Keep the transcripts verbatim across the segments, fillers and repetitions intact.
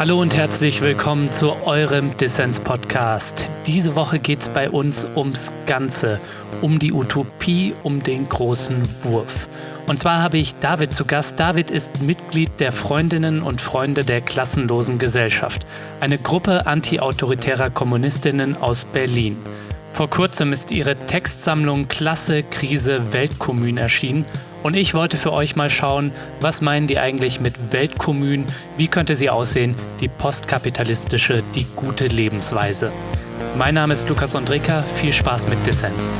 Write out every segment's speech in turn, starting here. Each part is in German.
Hallo und herzlich willkommen zu eurem Dissens-Podcast. Diese Woche geht es bei uns ums Ganze, um die Utopie, um den großen Wurf. Und zwar habe ich David zu Gast. David ist Mitglied der Freundinnen und Freunde der Klassenlosen Gesellschaft, eine Gruppe antiautoritärer Kommunistinnen aus Berlin. Vor kurzem ist ihre Textsammlung Klasse, Krise, Weltkommun erschienen. Und ich wollte für euch mal schauen, was meinen die eigentlich mit Weltkommun? Wie könnte sie aussehen? Die postkapitalistische, die gute Lebensweise. Mein Name ist Lukas Ondreka. Viel Spaß mit Dissens.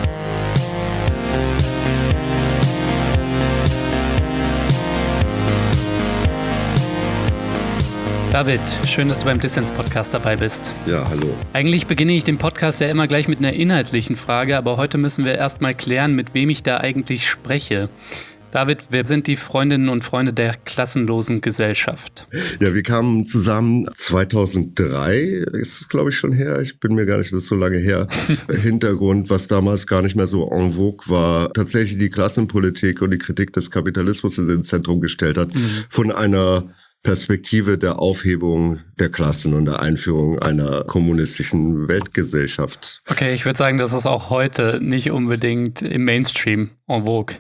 David, schön, dass du beim Dissens-Podcast dabei bist. Ja, hallo. Eigentlich beginne ich den Podcast ja immer gleich mit einer inhaltlichen Frage, aber heute müssen wir erst mal klären, mit wem ich da eigentlich spreche. David, wer sind die Freundinnen und Freunde der Klassenlosen Gesellschaft? Ja, wir kamen zusammen zweitausenddrei, ist glaube ich schon her, ich bin mir gar nicht, das ist so lange her. Hintergrund, was damals gar nicht mehr so en vogue war, tatsächlich die Klassenpolitik und die Kritik des Kapitalismus in den Zentrum gestellt hat, mhm. von einer Perspektive der Aufhebung der Klassen und der Einführung einer kommunistischen Weltgesellschaft. Okay, ich würde sagen, das ist auch heute nicht unbedingt im Mainstream en vogue.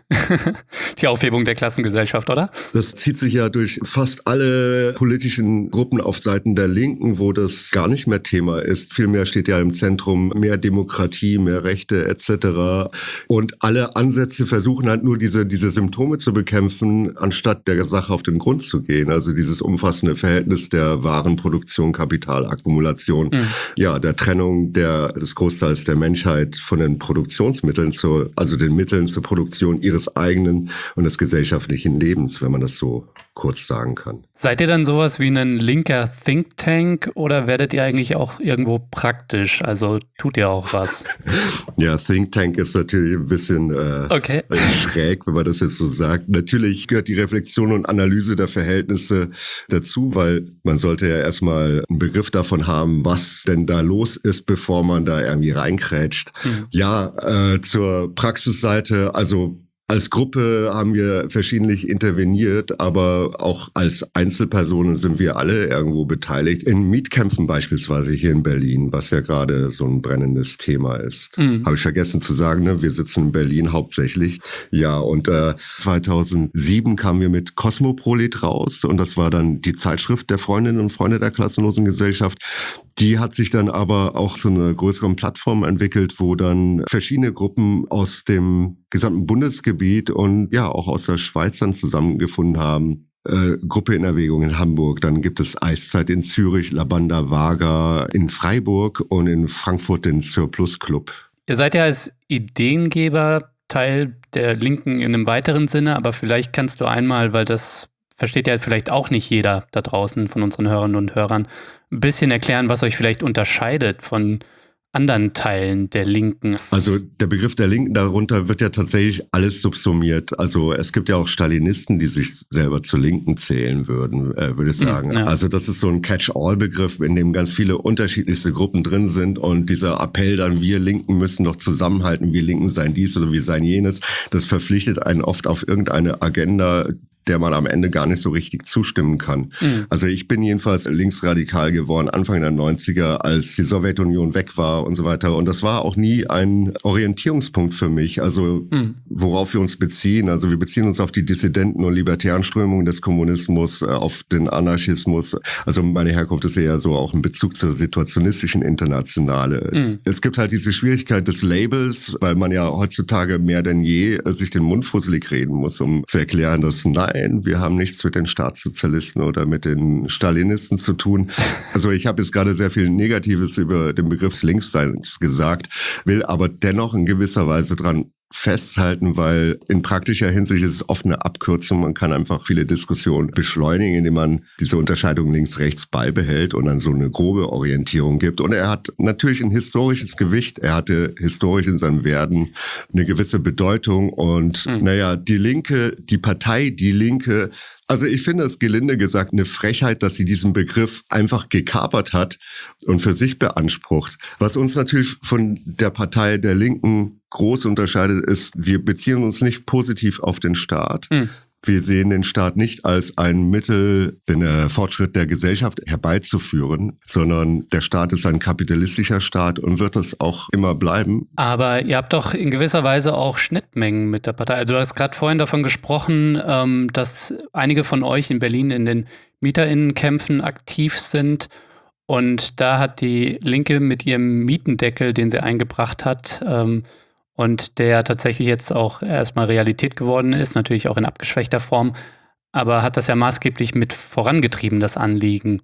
Die Aufhebung der Klassengesellschaft, oder? Das zieht sich ja durch fast alle politischen Gruppen auf Seiten der Linken, wo das gar nicht mehr Thema ist. Vielmehr steht ja im Zentrum mehr Demokratie, mehr Rechte et cetera. Und alle Ansätze versuchen halt nur diese, diese Symptome zu bekämpfen, anstatt der Sache auf den Grund zu gehen. Also dieses umfassende Verhältnis der Warenproduktion, Kapitalakkumulation, mhm. ja, der Trennung der, des Großteils der Menschheit von den Produktionsmitteln zur, also den Mitteln zur Produktion ihres eigenen und des gesellschaftlichen Lebens, wenn man das so kurz sagen kann. Seid ihr dann sowas wie ein linker Think Tank oder werdet ihr eigentlich auch irgendwo praktisch? Also tut ihr auch was? Ja, Think Tank ist natürlich ein bisschen äh, okay. schräg, wenn man das jetzt so sagt. Natürlich gehört die Reflexion und Analyse der Verhältnisse dazu, weil man sollte ja erstmal einen Begriff davon haben, was denn da los ist, bevor man da irgendwie reinkrätscht. Mhm. Ja, äh, zur Praxisseite, also als Gruppe haben wir verschiedentlich interveniert, aber auch als Einzelpersonen sind wir alle irgendwo beteiligt. In Mietkämpfen beispielsweise hier in Berlin, was ja gerade so ein brennendes Thema ist. Mhm. Habe ich vergessen zu sagen, ne? Wir sitzen in Berlin hauptsächlich. Ja, und äh, zweitausendsieben kamen wir mit Kosmoprolet raus und das war dann die Zeitschrift der Freundinnen und Freunde der Klassenlosen Gesellschaft. Die hat sich dann aber auch zu einer größeren Plattform entwickelt, wo dann verschiedene Gruppen aus dem gesamten Bundesgebiet und ja auch aus der Schweiz dann zusammengefunden haben. Äh, Gruppe in Erwägung in Hamburg, dann gibt es Eiszeit in Zürich, La Banda Vaga in Freiburg und in Frankfurt den Surplus Club. Ihr seid ja als Ideengeber Teil der Linken in einem weiteren Sinne, aber vielleicht kannst du einmal, weil das versteht ja vielleicht auch nicht jeder da draußen von unseren Hörerinnen und Hörern, ein bisschen erklären, was euch vielleicht unterscheidet von anderen Teilen der Linken. Also der Begriff der Linken, darunter wird ja tatsächlich alles subsumiert. Also es gibt ja auch Stalinisten, die sich selber zu Linken zählen würden, äh, würde ich sagen. Ja. Also das ist so ein Catch-all-Begriff, in dem ganz viele unterschiedlichste Gruppen drin sind und dieser Appell dann, wir Linken müssen doch zusammenhalten, wir Linken seien dies oder wir seien jenes, das verpflichtet einen oft auf irgendeine Agenda, der man am Ende gar nicht so richtig zustimmen kann. Mhm. Also ich bin jedenfalls linksradikal geworden, Anfang der neunziger, als die Sowjetunion weg war und so weiter. Und das war auch nie ein Orientierungspunkt für mich, also mhm. worauf wir uns beziehen. Also wir beziehen uns auf die Dissidenten und libertären Strömungen des Kommunismus, auf den Anarchismus. Also meine Herkunft ist eher so auch ein Bezug zur situationistischen Internationale. Mhm. Es gibt halt diese Schwierigkeit des Labels, weil man ja heutzutage mehr denn je sich den Mund fusselig reden muss, um zu erklären, dass nein, wir haben nichts mit den Staatssozialisten oder mit den Stalinisten zu tun. Also ich habe jetzt gerade sehr viel Negatives über den Begriff Linksseins gesagt, will aber dennoch in gewisser Weise dran festhalten, weil in praktischer Hinsicht ist es oft eine Abkürzung. Man kann einfach viele Diskussionen beschleunigen, indem man diese Unterscheidung links-rechts beibehält und dann so eine grobe Orientierung gibt. Und er hat natürlich ein historisches Gewicht. Er hatte historisch in seinem Werden eine gewisse Bedeutung. Und mhm. naja, die Linke, die Partei Die Linke, also ich finde es gelinde gesagt eine Frechheit, dass sie diesen Begriff einfach gekapert hat und für sich beansprucht. Was uns natürlich von der Partei der Linken groß unterscheidet, ist, wir beziehen uns nicht positiv auf den Staat. Mhm. Wir sehen den Staat nicht als ein Mittel, den äh, Fortschritt der Gesellschaft herbeizuführen, sondern der Staat ist ein kapitalistischer Staat und wird es auch immer bleiben. Aber ihr habt doch in gewisser Weise auch Schnittmengen mit der Partei. Also du hast gerade vorhin davon gesprochen, ähm, dass einige von euch in Berlin in den MieterInnenkämpfen aktiv sind. Und da hat die Linke mit ihrem Mietendeckel, den sie eingebracht hat, ähm, und der tatsächlich jetzt auch erstmal Realität geworden ist, natürlich auch in abgeschwächter Form, aber hat das ja maßgeblich mit vorangetrieben, das Anliegen.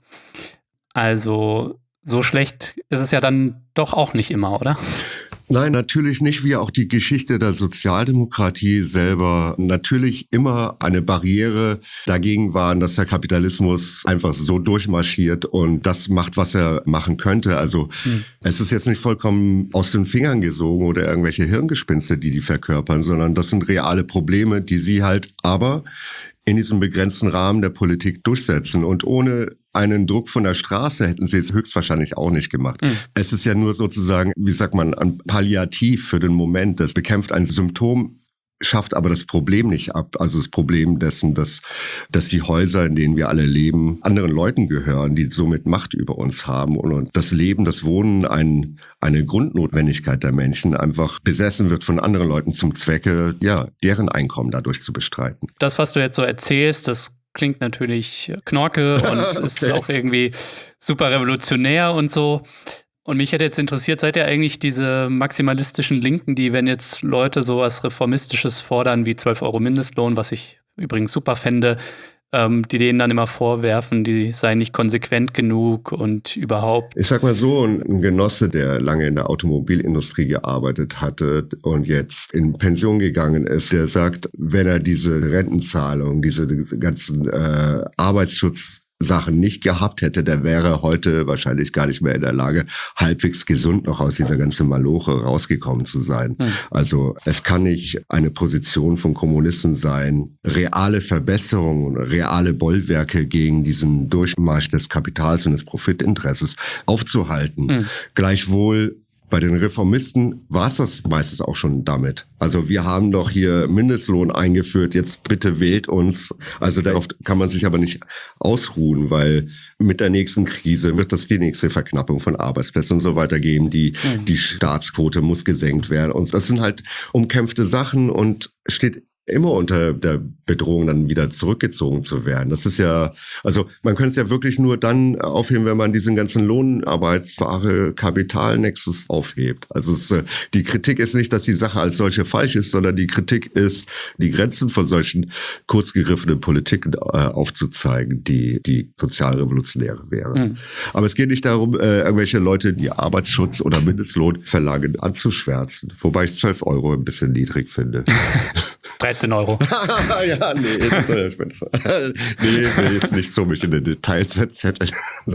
Also so schlecht ist es ja dann doch auch nicht immer, oder? Nein, natürlich nicht, wie auch die Geschichte der Sozialdemokratie selber natürlich immer eine Barriere dagegen waren, dass der Kapitalismus einfach so durchmarschiert und das macht, was er machen könnte. Also hm. es ist jetzt nicht vollkommen aus den Fingern gesogen oder irgendwelche Hirngespinste, die die verkörpern, sondern das sind reale Probleme, die sie halt aber in diesem begrenzten Rahmen der Politik durchsetzen. Und ohne einen Druck von der Straße hätten sie es höchstwahrscheinlich auch nicht gemacht. Mhm. Es ist ja nur sozusagen, wie sagt man, ein Palliativ für den Moment. Das bekämpft ein Symptom, schafft aber das Problem nicht ab. Also das Problem dessen, dass, dass die Häuser, in denen wir alle leben, anderen Leuten gehören, die somit Macht über uns haben. Und, und das Leben, das Wohnen, ein, eine Grundnotwendigkeit der Menschen, einfach besessen wird von anderen Leuten zum Zwecke, ja, deren Einkommen dadurch zu bestreiten. Das, was du jetzt so erzählst, das klingt natürlich Knorke und okay. Ist auch irgendwie super revolutionär und so. Und mich hätte jetzt interessiert, seid ihr eigentlich diese maximalistischen Linken, die, wenn jetzt Leute sowas Reformistisches fordern wie zwölf Euro Mindestlohn, was ich übrigens super fände, ähm, die denen dann immer vorwerfen, die seien nicht konsequent genug und überhaupt. Ich sag mal so, ein Genosse, der lange in der Automobilindustrie gearbeitet hatte und jetzt in Pension gegangen ist, der sagt, wenn er diese Rentenzahlung, diese ganzen äh, Arbeitsschutz Sachen nicht gehabt hätte, der wäre heute wahrscheinlich gar nicht mehr in der Lage, halbwegs gesund noch aus dieser ganzen Maloche rausgekommen zu sein. Mhm. Also es kann nicht eine Position von Kommunisten sein, reale Verbesserungen, reale Bollwerke gegen diesen Durchmarsch des Kapitals und des Profitinteresses aufzuhalten. Mhm. Gleichwohl bei den Reformisten war es das meistens auch schon damit. Also wir haben doch hier Mindestlohn eingeführt, jetzt bitte wählt uns. Also darauf kann man sich aber nicht ausruhen, weil mit der nächsten Krise wird das die nächste Verknappung von Arbeitsplätzen und so weiter geben. Die, mhm. die Staatsquote muss gesenkt werden. Und das sind halt umkämpfte Sachen und steht immer unter der Bedrohung, dann wieder zurückgezogen zu werden. Das ist ja, also man könnte es ja wirklich nur dann aufheben, wenn man diesen ganzen Lohnarbeitsware Kapitalnexus aufhebt. Also es, die Kritik ist nicht, dass die Sache als solche falsch ist, sondern die Kritik ist, die Grenzen von solchen kurzgegriffenen Politiken äh, aufzuzeigen, die die sozialrevolutionäre wären. Mhm. Aber es geht nicht darum, äh, irgendwelche Leute, die Arbeitsschutz oder Mindestlohn verlangen, anzuschwärzen. Wobei ich zwölf Euro ein bisschen niedrig finde. dreizehn Euro. Ja, nee, das nee, nee, jetzt nicht so mich in den Details verzetteln.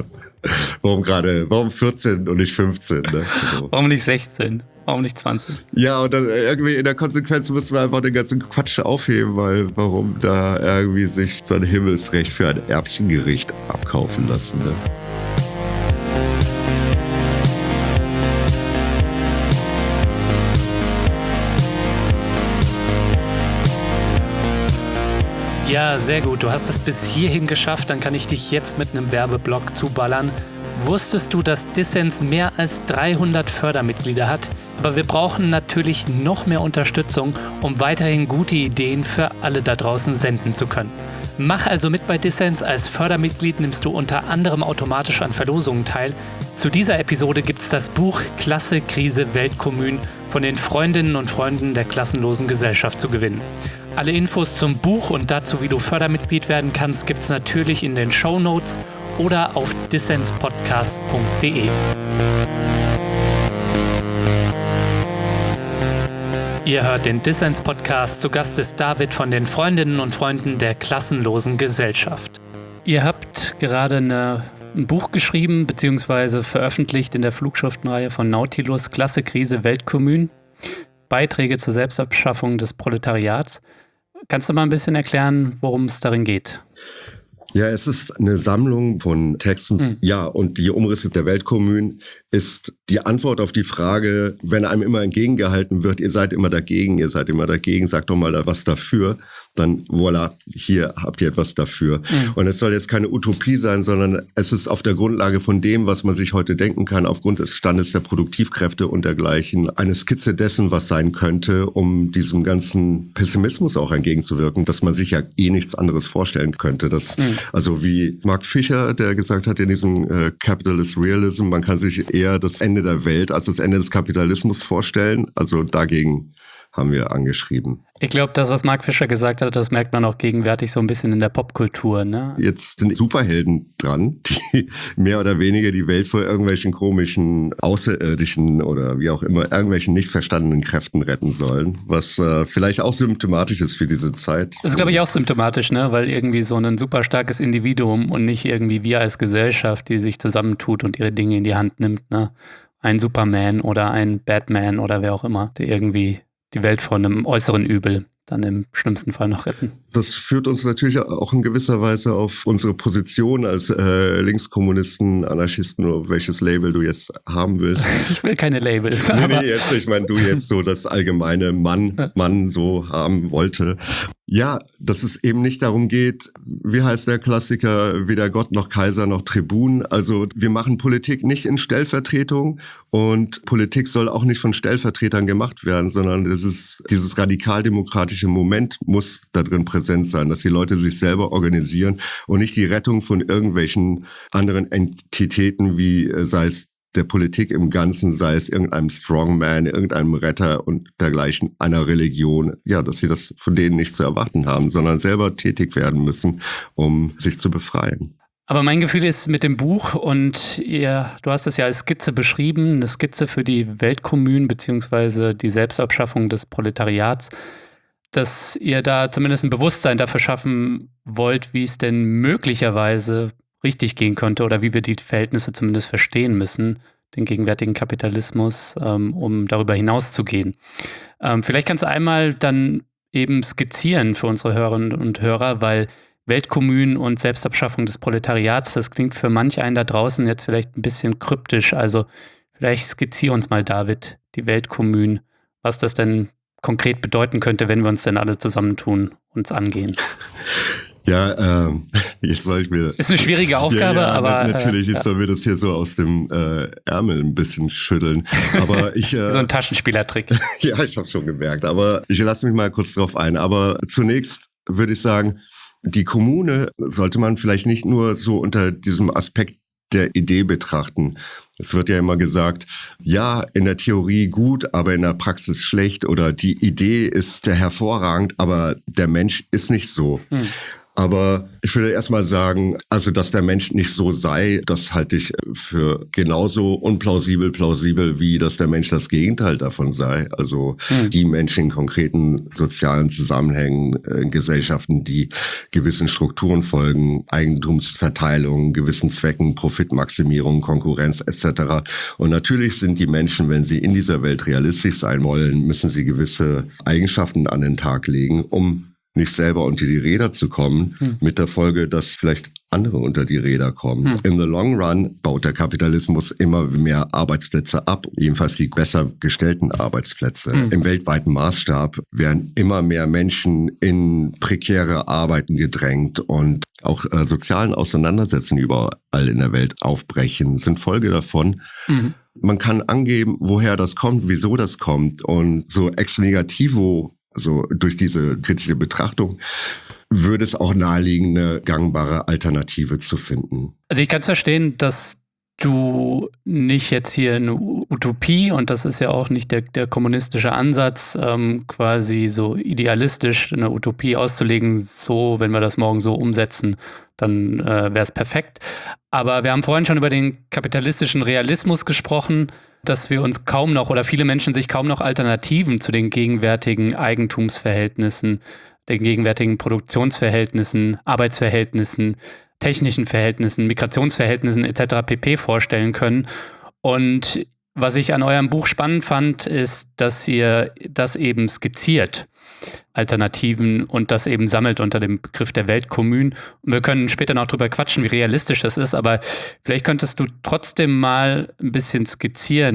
Warum gerade, warum vierzehn und nicht fünfzehn? Ne? So. Warum nicht sechzehn? Warum nicht zwanzig? Ja, und dann irgendwie in der Konsequenz müssen wir einfach den ganzen Quatsch aufheben, weil warum da irgendwie sich so ein Himmelsrecht für ein Erbsengericht abkaufen lassen, ne? Ja, sehr gut. Du hast es bis hierhin geschafft. Dann kann ich dich jetzt mit einem Werbeblock zuballern. Wusstest du, dass Dissens mehr als dreihundert Fördermitglieder hat? Aber wir brauchen natürlich noch mehr Unterstützung, um weiterhin gute Ideen für alle da draußen senden zu können. Mach also mit bei Dissens. Als Fördermitglied nimmst du unter anderem automatisch an Verlosungen teil. Zu dieser Episode gibt es das Buch Klasse, Krise, Weltkommun von den Freundinnen und Freunden der klassenlosen Gesellschaft zu gewinnen. Alle Infos zum Buch und dazu, wie du Fördermitglied werden kannst, gibt es natürlich in den Shownotes oder auf dissenspodcast punkt de. Ihr hört den Dissens-Podcast. Zu Gast ist David von den Freundinnen und Freunden der klassenlosen Gesellschaft. Ihr habt gerade eine, ein Buch geschrieben bzw. veröffentlicht in der Flugschriftenreihe von Nautilus, Klasse, Krise, Weltkommun. Beiträge zur Selbstabschaffung des Proletariats. Kannst du mal ein bisschen erklären, worum es darin geht? Ja, es ist eine Sammlung von Texten. Mhm. Ja, und die Umrisse der Weltkommun ist die Antwort auf die Frage, wenn einem immer entgegengehalten wird, ihr seid immer dagegen, ihr seid immer dagegen, sagt doch mal da was dafür. dann voilà, hier habt ihr etwas dafür. Mhm. Und es soll jetzt keine Utopie sein, sondern es ist auf der Grundlage von dem, was man sich heute denken kann, aufgrund des Standes der Produktivkräfte und dergleichen, eine Skizze dessen, was sein könnte, um diesem ganzen Pessimismus auch entgegenzuwirken, dass man sich ja eh nichts anderes vorstellen könnte. Das, mhm. Also wie Mark Fisher, der gesagt hat in diesem äh, Capitalist Realism, man kann sich eher das Ende der Welt als das Ende des Kapitalismus vorstellen. Also dagegen haben wir angeschrieben. Ich glaube, das, was Mark Fisher gesagt hat, das merkt man auch gegenwärtig so ein bisschen in der Popkultur, ne? Jetzt sind Superhelden dran, die mehr oder weniger die Welt vor irgendwelchen komischen Außerirdischen oder wie auch immer, irgendwelchen nicht verstandenen Kräften retten sollen, was äh, vielleicht auch symptomatisch ist für diese Zeit. Das ist, glaube ich, auch symptomatisch, ne? Weil irgendwie so ein super starkes Individuum und nicht irgendwie wir als Gesellschaft, die sich zusammentut und ihre Dinge in die Hand nimmt, ne? Ein Superman oder ein Batman oder wer auch immer, der irgendwie die Welt vor einem äußeren Übel dann im schlimmsten Fall noch retten. Das führt uns natürlich auch in gewisser Weise auf unsere Position als äh, Linkskommunisten, Anarchisten oder welches Label du jetzt haben willst. Ich will keine Labels. Nee, nee, jetzt, ich meine, du jetzt so das allgemeine Mann, Mann so haben wollte. Ja, dass es eben nicht darum geht, wie heißt der Klassiker, weder Gott noch Kaiser noch Tribun. Also wir machen Politik nicht in Stellvertretung und Politik soll auch nicht von Stellvertretern gemacht werden, sondern es ist dieses radikaldemokratische Moment muss da drin präsent sein, dass die Leute sich selber organisieren und nicht die Rettung von irgendwelchen anderen Entitäten, wie sei es der Politik im Ganzen, sei es irgendeinem Strongman, irgendeinem Retter und dergleichen, einer Religion, ja, dass sie das von denen nicht zu erwarten haben, sondern selber tätig werden müssen, um sich zu befreien. Aber mein Gefühl ist mit dem Buch und ihr, du hast es ja als Skizze beschrieben, eine Skizze für die Weltkommunen beziehungsweise die Selbstabschaffung des Proletariats, dass ihr da zumindest ein Bewusstsein dafür schaffen wollt, wie es denn möglicherweise richtig gehen könnte oder wie wir die Verhältnisse zumindest verstehen müssen, den gegenwärtigen Kapitalismus, ähm, um darüber hinauszugehen. Ähm, vielleicht kannst du einmal dann eben skizzieren für unsere Hörerinnen und Hörer, weil Weltkommunen und Selbstabschaffung des Proletariats, das klingt für manch einen da draußen jetzt vielleicht ein bisschen kryptisch. Also vielleicht skizziere uns mal, David, die Weltkommunen, was das denn konkret bedeuten könnte, wenn wir uns denn alle zusammentun, uns angehen. Ja, ähm, jetzt soll ich mir... Ist eine schwierige Aufgabe, ja, ja, aber... Natürlich, äh, jetzt sollen wir das hier so aus dem äh, Ärmel ein bisschen schütteln. Aber ich... Äh, so ein Taschenspielertrick. Ja, ich habe schon gemerkt. Aber ich lasse mich mal kurz drauf ein. Aber zunächst würde ich sagen, die Kommune sollte man vielleicht nicht nur so unter diesem Aspekt der Idee betrachten. Es wird ja immer gesagt, ja, in der Theorie gut, aber in der Praxis schlecht oder die Idee ist hervorragend, aber der Mensch ist nicht so. Hm. Aber ich würde erstmal sagen, also dass der Mensch nicht so sei, das halte ich für genauso unplausibel, plausibel, wie dass der Mensch das Gegenteil davon sei. Also mhm. die Menschen in konkreten sozialen Zusammenhängen, in Gesellschaften, die gewissen Strukturen folgen, Eigentumsverteilung, gewissen Zwecken, Profitmaximierung, Konkurrenz et cetera. Und natürlich sind die Menschen, wenn sie in dieser Welt realistisch sein wollen, müssen sie gewisse Eigenschaften an den Tag legen, um nicht selber unter die Räder zu kommen, hm. mit der Folge, dass vielleicht andere unter die Räder kommen. Hm. In the long run baut der Kapitalismus immer mehr Arbeitsplätze ab, jedenfalls die besser gestellten Arbeitsplätze. Hm. Im weltweiten Maßstab werden immer mehr Menschen in prekäre Arbeiten gedrängt und auch äh, sozialen Auseinandersetzungen überall in der Welt aufbrechen, sind Folge davon. Hm. Man kann angeben, woher das kommt, wieso das kommt und so ex negativo, also durch diese kritische Betrachtung, würde es auch naheliegen, eine gangbare Alternative zu finden. Also ich kann es verstehen, dass du nicht jetzt hier eine Utopie, und das ist ja auch nicht der, der kommunistische Ansatz, ähm, quasi so idealistisch eine Utopie auszulegen, so, wenn wir das morgen so umsetzen, dann äh, wäre es perfekt. Aber wir haben vorhin schon über den kapitalistischen Realismus gesprochen, dass wir uns kaum noch oder viele Menschen sich kaum noch Alternativen zu den gegenwärtigen Eigentumsverhältnissen, den gegenwärtigen Produktionsverhältnissen, Arbeitsverhältnissen, technischen Verhältnissen, Migrationsverhältnissen et cetera pp. Vorstellen können. Und was ich an eurem Buch spannend fand, ist, dass ihr das eben skizziert, Alternativen, und das eben sammelt unter dem Begriff der Weltkommunen. Und wir können später noch drüber quatschen, wie realistisch das ist, aber vielleicht könntest du trotzdem mal ein bisschen skizzieren,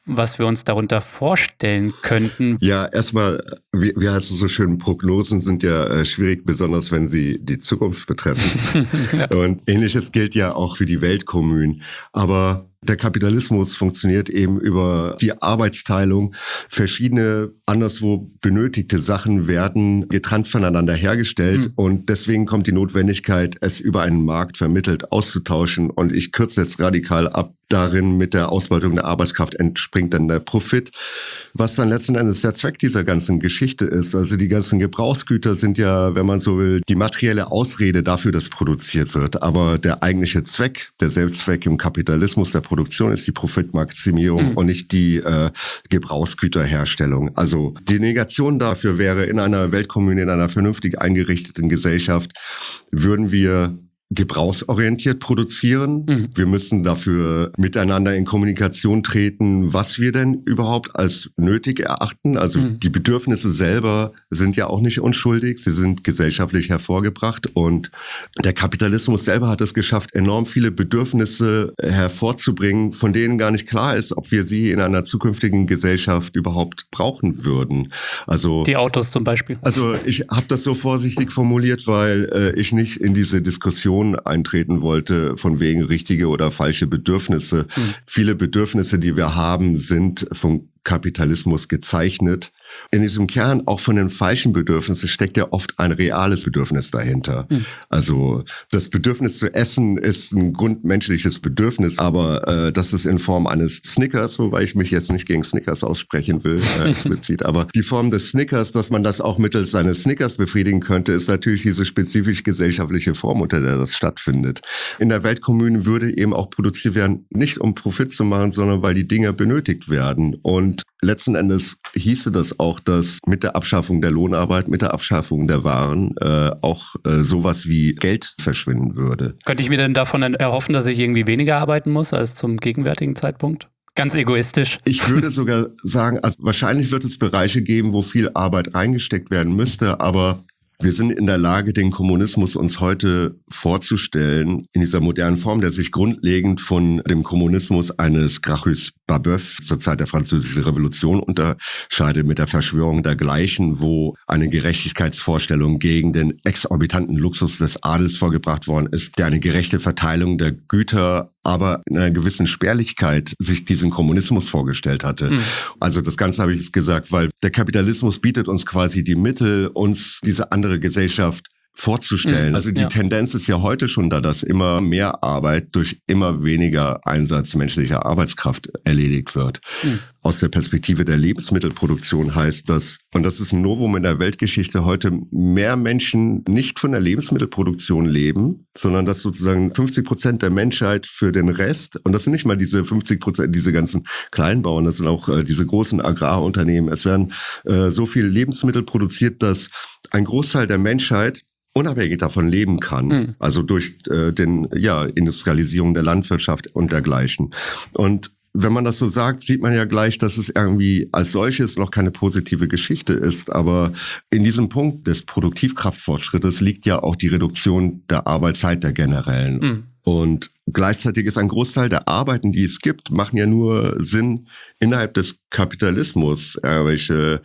was wir uns darunter vorstellen könnten. Ja, erstmal, wie, wie heißt es so schön, Prognosen sind ja äh, schwierig, besonders wenn sie die Zukunft betreffen. Ja. Und Ähnliches gilt ja auch für die Weltkommunen. Aber der Kapitalismus funktioniert eben über die Arbeitsteilung. Verschiedene anderswo benötigte Sachen werden getrennt voneinander hergestellt. Mhm. Und deswegen kommt die Notwendigkeit, es über einen Markt vermittelt auszutauschen. Und ich kürze jetzt radikal ab. Darin mit der Ausbeutung der Arbeitskraft entspringt dann der Profit, was dann letzten Endes der Zweck dieser ganzen Geschichte ist. Also die ganzen Gebrauchsgüter sind ja, wenn man so will, die materielle Ausrede dafür, dass produziert wird. Aber der eigentliche Zweck, der Selbstzweck im Kapitalismus der Produktion ist die Profitmaximierung mhm. und nicht die äh, Gebrauchsgüterherstellung. Also die Negation dafür wäre, in einer Weltkommune, in einer vernünftig eingerichteten Gesellschaft, würden wir gebrauchsorientiert produzieren. Mhm. Wir müssen dafür miteinander in Kommunikation treten, was wir denn überhaupt als nötig erachten. Also mhm. die Bedürfnisse selber sind ja auch nicht unschuldig. Sie sind gesellschaftlich hervorgebracht. Und der Kapitalismus selber hat es geschafft, enorm viele Bedürfnisse hervorzubringen, von denen gar nicht klar ist, ob wir sie in einer zukünftigen Gesellschaft überhaupt brauchen würden. Also die Autos zum Beispiel. Also ich habe das so vorsichtig formuliert, weil äh, ich nicht in diese Diskussion eintreten wollte, von wegen richtige oder falsche Bedürfnisse. Mhm. Viele Bedürfnisse, die wir haben, sind vom Kapitalismus gezeichnet. In diesem Kern auch von den falschen Bedürfnissen steckt ja oft ein reales Bedürfnis dahinter. Mhm. Also das Bedürfnis zu essen ist ein grundmenschliches Bedürfnis, aber äh, das ist in Form eines Snickers, wobei ich mich jetzt nicht gegen Snickers aussprechen will, äh, explizit. Aber die Form des Snickers, dass man das auch mittels eines Snickers befriedigen könnte, ist natürlich diese spezifisch gesellschaftliche Form, unter der das stattfindet. In der Weltkommune würde eben auch produziert werden, nicht um Profit zu machen, sondern weil die Dinge benötigt werden. Und letzten Endes hieße das auch, dass mit der Abschaffung der Lohnarbeit, mit der Abschaffung der Waren äh, auch äh, sowas wie Geld verschwinden würde. Könnte ich mir denn davon erhoffen, dass ich irgendwie weniger arbeiten muss als zum gegenwärtigen Zeitpunkt? Ganz egoistisch. Ich würde sogar sagen, also wahrscheinlich wird es Bereiche geben, wo viel Arbeit reingesteckt werden müsste, aber wir sind in der Lage, den Kommunismus uns heute vorzustellen, in dieser modernen Form, der sich grundlegend von dem Kommunismus eines Gracchus Babeuf zur Zeit der Französischen Revolution unterscheidet, mit der Verschwörung dergleichen, wo eine Gerechtigkeitsvorstellung gegen den exorbitanten Luxus des Adels vorgebracht worden ist, der eine gerechte Verteilung der Güter aber in einer gewissen Spärlichkeit sich diesen Kommunismus vorgestellt hatte. Mhm. Also das Ganze habe ich jetzt gesagt, weil der Kapitalismus bietet uns quasi die Mittel, uns diese andere Gesellschaft vorzustellen. Mhm. Also die ja. Tendenz ist ja heute schon da, dass immer mehr Arbeit durch immer weniger Einsatz menschlicher Arbeitskraft erledigt wird. Mhm. Aus der Perspektive der Lebensmittelproduktion heißt das, und das ist ein Novum in der Weltgeschichte, heute mehr Menschen nicht von der Lebensmittelproduktion leben, sondern dass sozusagen fünfzig Prozent der Menschheit für den Rest, und das sind nicht mal diese fünfzig Prozent, diese ganzen Kleinbauern, das sind auch äh, diese großen Agrarunternehmen. Es werden äh, so viele Lebensmittel produziert, dass ein Großteil der Menschheit unabhängig davon leben kann, mhm. also durch äh, den ja Industrialisierung der Landwirtschaft und dergleichen. Und wenn man das so sagt, sieht man ja gleich, dass es irgendwie als solches noch keine positive Geschichte ist. Aber in diesem Punkt des Produktivkraftfortschrittes liegt ja auch die Reduktion der Arbeitszeit der generellen. Mhm. Und gleichzeitig ist ein Großteil der Arbeiten, die es gibt, machen ja nur Sinn innerhalb des Kapitalismus. Irgendwelche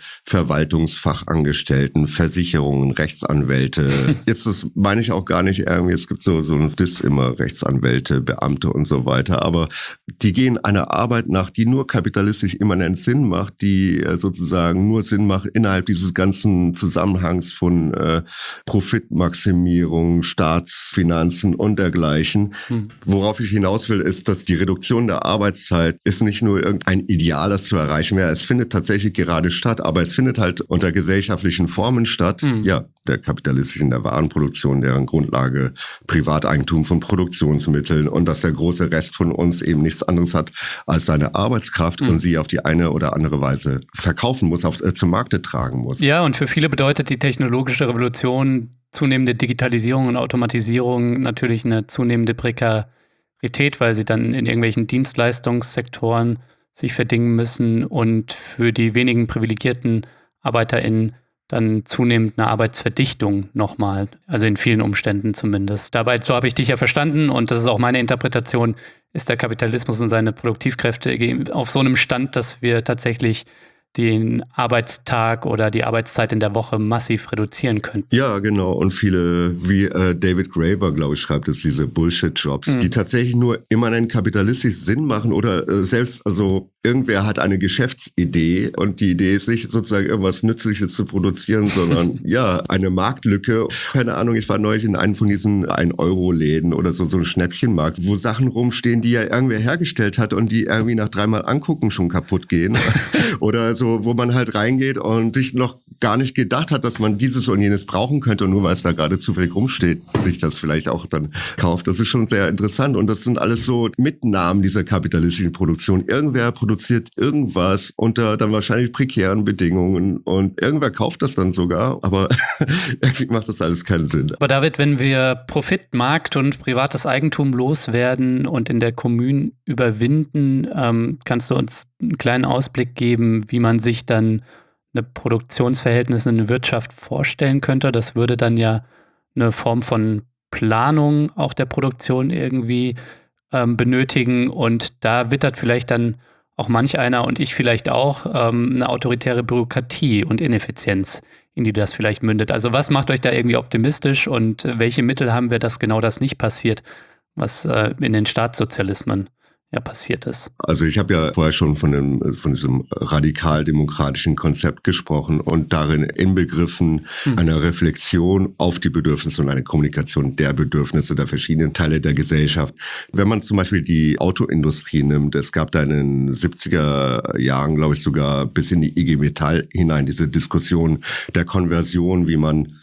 Verwaltungsfachangestellten, Versicherungen, Rechtsanwälte. Jetzt das meine ich auch gar nicht irgendwie, es gibt so, so ein Diss immer, Rechtsanwälte, Beamte und so weiter. Aber die gehen einer Arbeit nach, die nur kapitalistisch immanent Sinn macht, die sozusagen nur Sinn macht innerhalb dieses ganzen Zusammenhangs von äh, Profitmaximierung, Staatsfinanzen und dergleichen. Hm. Worauf ich hinaus will, ist, dass die Reduktion der Arbeitszeit ist nicht nur irgendein Ideal, das zu erreichen wäre. Es findet tatsächlich gerade statt, aber es findet halt unter gesellschaftlichen Formen statt. Mhm. Ja, der kapitalistischen, der Warenproduktion, deren Grundlage Privateigentum von Produktionsmitteln und dass der große Rest von uns eben nichts anderes hat als seine Arbeitskraft mhm. und sie auf die eine oder andere Weise verkaufen muss, auf, äh, zum Markte tragen muss. Ja, und für viele bedeutet die technologische Revolution zunehmende Digitalisierung und Automatisierung natürlich eine zunehmende Prekarität, weil sie dann in irgendwelchen Dienstleistungssektoren sich verdingen müssen und für die wenigen privilegierten ArbeiterInnen dann zunehmend eine Arbeitsverdichtung nochmal, also in vielen Umständen zumindest. Dabei, so habe ich dich ja verstanden und das ist auch meine Interpretation, ist der Kapitalismus und seine Produktivkräfte auf so einem Stand, dass wir tatsächlich den Arbeitstag oder die Arbeitszeit in der Woche massiv reduzieren könnten. Ja, genau. Und viele, wie äh, David Graeber, glaube ich, schreibt es, diese Bullshit-Jobs, mhm. die tatsächlich nur immanent kapitalistisch Sinn machen oder äh, selbst, also irgendwer hat eine Geschäftsidee und die Idee ist nicht sozusagen irgendwas Nützliches zu produzieren, sondern ja, eine Marktlücke. Keine Ahnung, ich war neulich in einem von diesen ein-Euro-Läden oder so, so ein Schnäppchenmarkt, wo Sachen rumstehen, die ja irgendwer hergestellt hat und die irgendwie nach dreimal angucken schon kaputt gehen. Oder so. So, wo man halt reingeht und sich noch gar nicht gedacht hat, dass man dieses und jenes brauchen könnte und nur weil es da gerade zufällig rumsteht, sich das vielleicht auch dann kauft. Das ist schon sehr interessant und das sind alles so Mitnahmen dieser kapitalistischen Produktion. Irgendwer produziert irgendwas unter dann wahrscheinlich prekären Bedingungen und irgendwer kauft das dann sogar, aber irgendwie macht das alles keinen Sinn. Aber David, wenn wir Profit, Markt und privates Eigentum loswerden und in der Kommune überwinden, ähm, kannst du uns einen kleinen Ausblick geben, wie man sich dann eine Produktionsverhältnis in der Wirtschaft vorstellen könnte? Das würde dann ja eine Form von Planung auch der Produktion irgendwie ähm, benötigen und da wittert vielleicht dann auch manch einer und ich vielleicht auch ähm, eine autoritäre Bürokratie und Ineffizienz, in die das vielleicht mündet. Also was macht euch da irgendwie optimistisch und welche Mittel haben wir, dass genau das nicht passiert, was äh, in den Staatssozialismen ja passiert ist? Also ich habe ja vorher schon von dem von diesem radikal-demokratischen Konzept gesprochen und darin inbegriffen hm. einer Reflexion auf die Bedürfnisse und eine Kommunikation der Bedürfnisse der verschiedenen Teile der Gesellschaft. Wenn man zum Beispiel die Autoindustrie nimmt, es gab da in den siebziger Jahren, glaube ich, sogar bis in die I G Metall hinein diese Diskussion der Konversion, wie man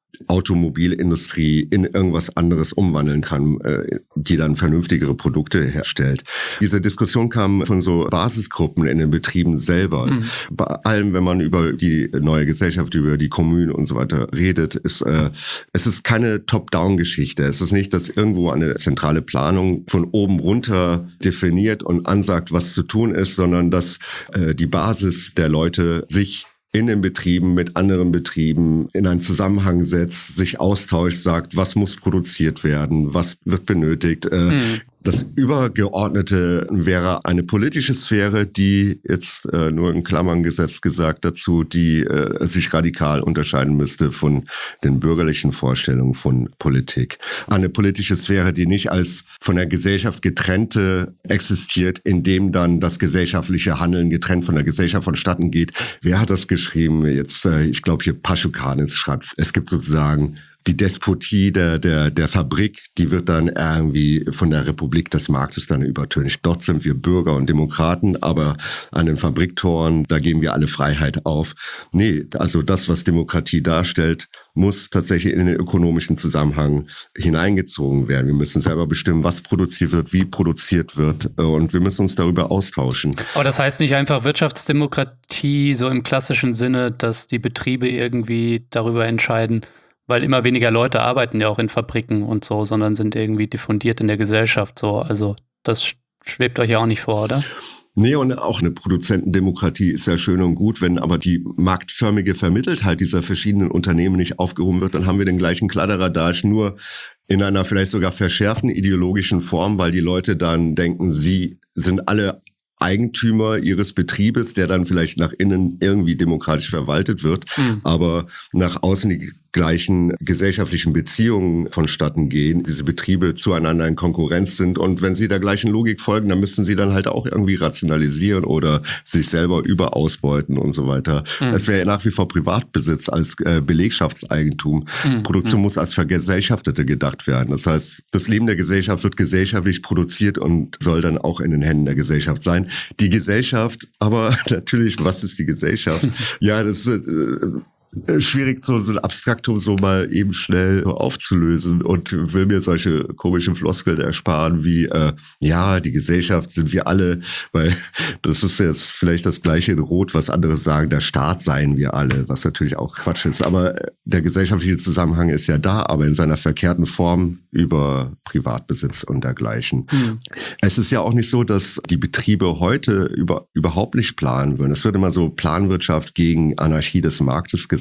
Automobilindustrie in irgendwas anderes umwandeln kann, die dann vernünftigere Produkte herstellt. Diese Diskussion kam von so Basisgruppen in den Betrieben selber. Mhm. Bei allem, wenn man über die neue Gesellschaft, über die Kommunen und so weiter redet, ist äh, es ist keine Top-Down-Geschichte. Es ist nicht, dass irgendwo eine zentrale Planung von oben runter definiert und ansagt, was zu tun ist, sondern dass äh, die Basis der Leute sich in den Betrieben mit anderen Betrieben in einen Zusammenhang setzt, sich austauscht, sagt, was muss produziert werden, was wird benötigt. Mhm. Das Übergeordnete wäre eine politische Sphäre, die jetzt äh, nur in Klammern gesetzt gesagt dazu, die äh, sich radikal unterscheiden müsste von den bürgerlichen Vorstellungen von Politik. Eine politische Sphäre, die nicht als von der Gesellschaft getrennte existiert, in dem dann das gesellschaftliche Handeln getrennt von der Gesellschaft vonstatten geht. Wer hat das geschrieben? Jetzt, äh, ich glaube hier Paschukanis schreibt, es gibt sozusagen die Despotie der, der, der Fabrik, die wird dann irgendwie von der Republik des Marktes dann übertönigt. Dort sind wir Bürger und Demokraten, aber an den Fabriktoren, da geben wir alle Freiheit auf. Nee, also das, was Demokratie darstellt, muss tatsächlich in den ökonomischen Zusammenhang hineingezogen werden. Wir müssen selber bestimmen, was produziert wird, wie produziert wird und wir müssen uns darüber austauschen. Aber das heißt nicht einfach Wirtschaftsdemokratie so im klassischen Sinne, dass die Betriebe irgendwie darüber entscheiden, weil immer weniger Leute arbeiten ja auch in Fabriken und so, sondern sind irgendwie diffundiert in der Gesellschaft so. Also das schwebt euch ja auch nicht vor, oder? Nee, und auch eine Produzentendemokratie ist ja schön und gut, wenn aber die marktförmige Vermitteltheit dieser verschiedenen Unternehmen nicht aufgehoben wird, dann haben wir den gleichen Kladderadatsch, nur in einer vielleicht sogar verschärften ideologischen Form, weil die Leute dann denken, sie sind alle Eigentümer ihres Betriebes, der dann vielleicht nach innen irgendwie demokratisch verwaltet wird, mhm. aber nach außen die gleichen gesellschaftlichen Beziehungen vonstatten gehen, diese Betriebe zueinander in Konkurrenz sind und wenn sie der gleichen Logik folgen, dann müssen sie dann halt auch irgendwie rationalisieren oder sich selber überausbeuten und so weiter. Mhm. Es wäre ja nach wie vor Privatbesitz als äh, Belegschaftseigentum. Mhm. Produktion mhm. muss als Vergesellschaftete gedacht werden. Das heißt, das Leben der Gesellschaft wird gesellschaftlich produziert und soll dann auch in den Händen der Gesellschaft sein. Die Gesellschaft, aber natürlich, was ist die Gesellschaft? Ja, das ist äh, schwierig, so, so ein Abstraktum so mal eben schnell aufzulösen und will mir solche komischen Floskeln ersparen wie, äh, ja, die Gesellschaft sind wir alle, weil das ist jetzt vielleicht das Gleiche in Rot, was andere sagen, der Staat seien wir alle, was natürlich auch Quatsch ist, aber der gesellschaftliche Zusammenhang ist ja da, aber in seiner verkehrten Form über Privatbesitz und dergleichen. Mhm. Es ist ja auch nicht so, dass die Betriebe heute über, überhaupt nicht planen würden. Es wird immer so Planwirtschaft gegen Anarchie des Marktes gesagt.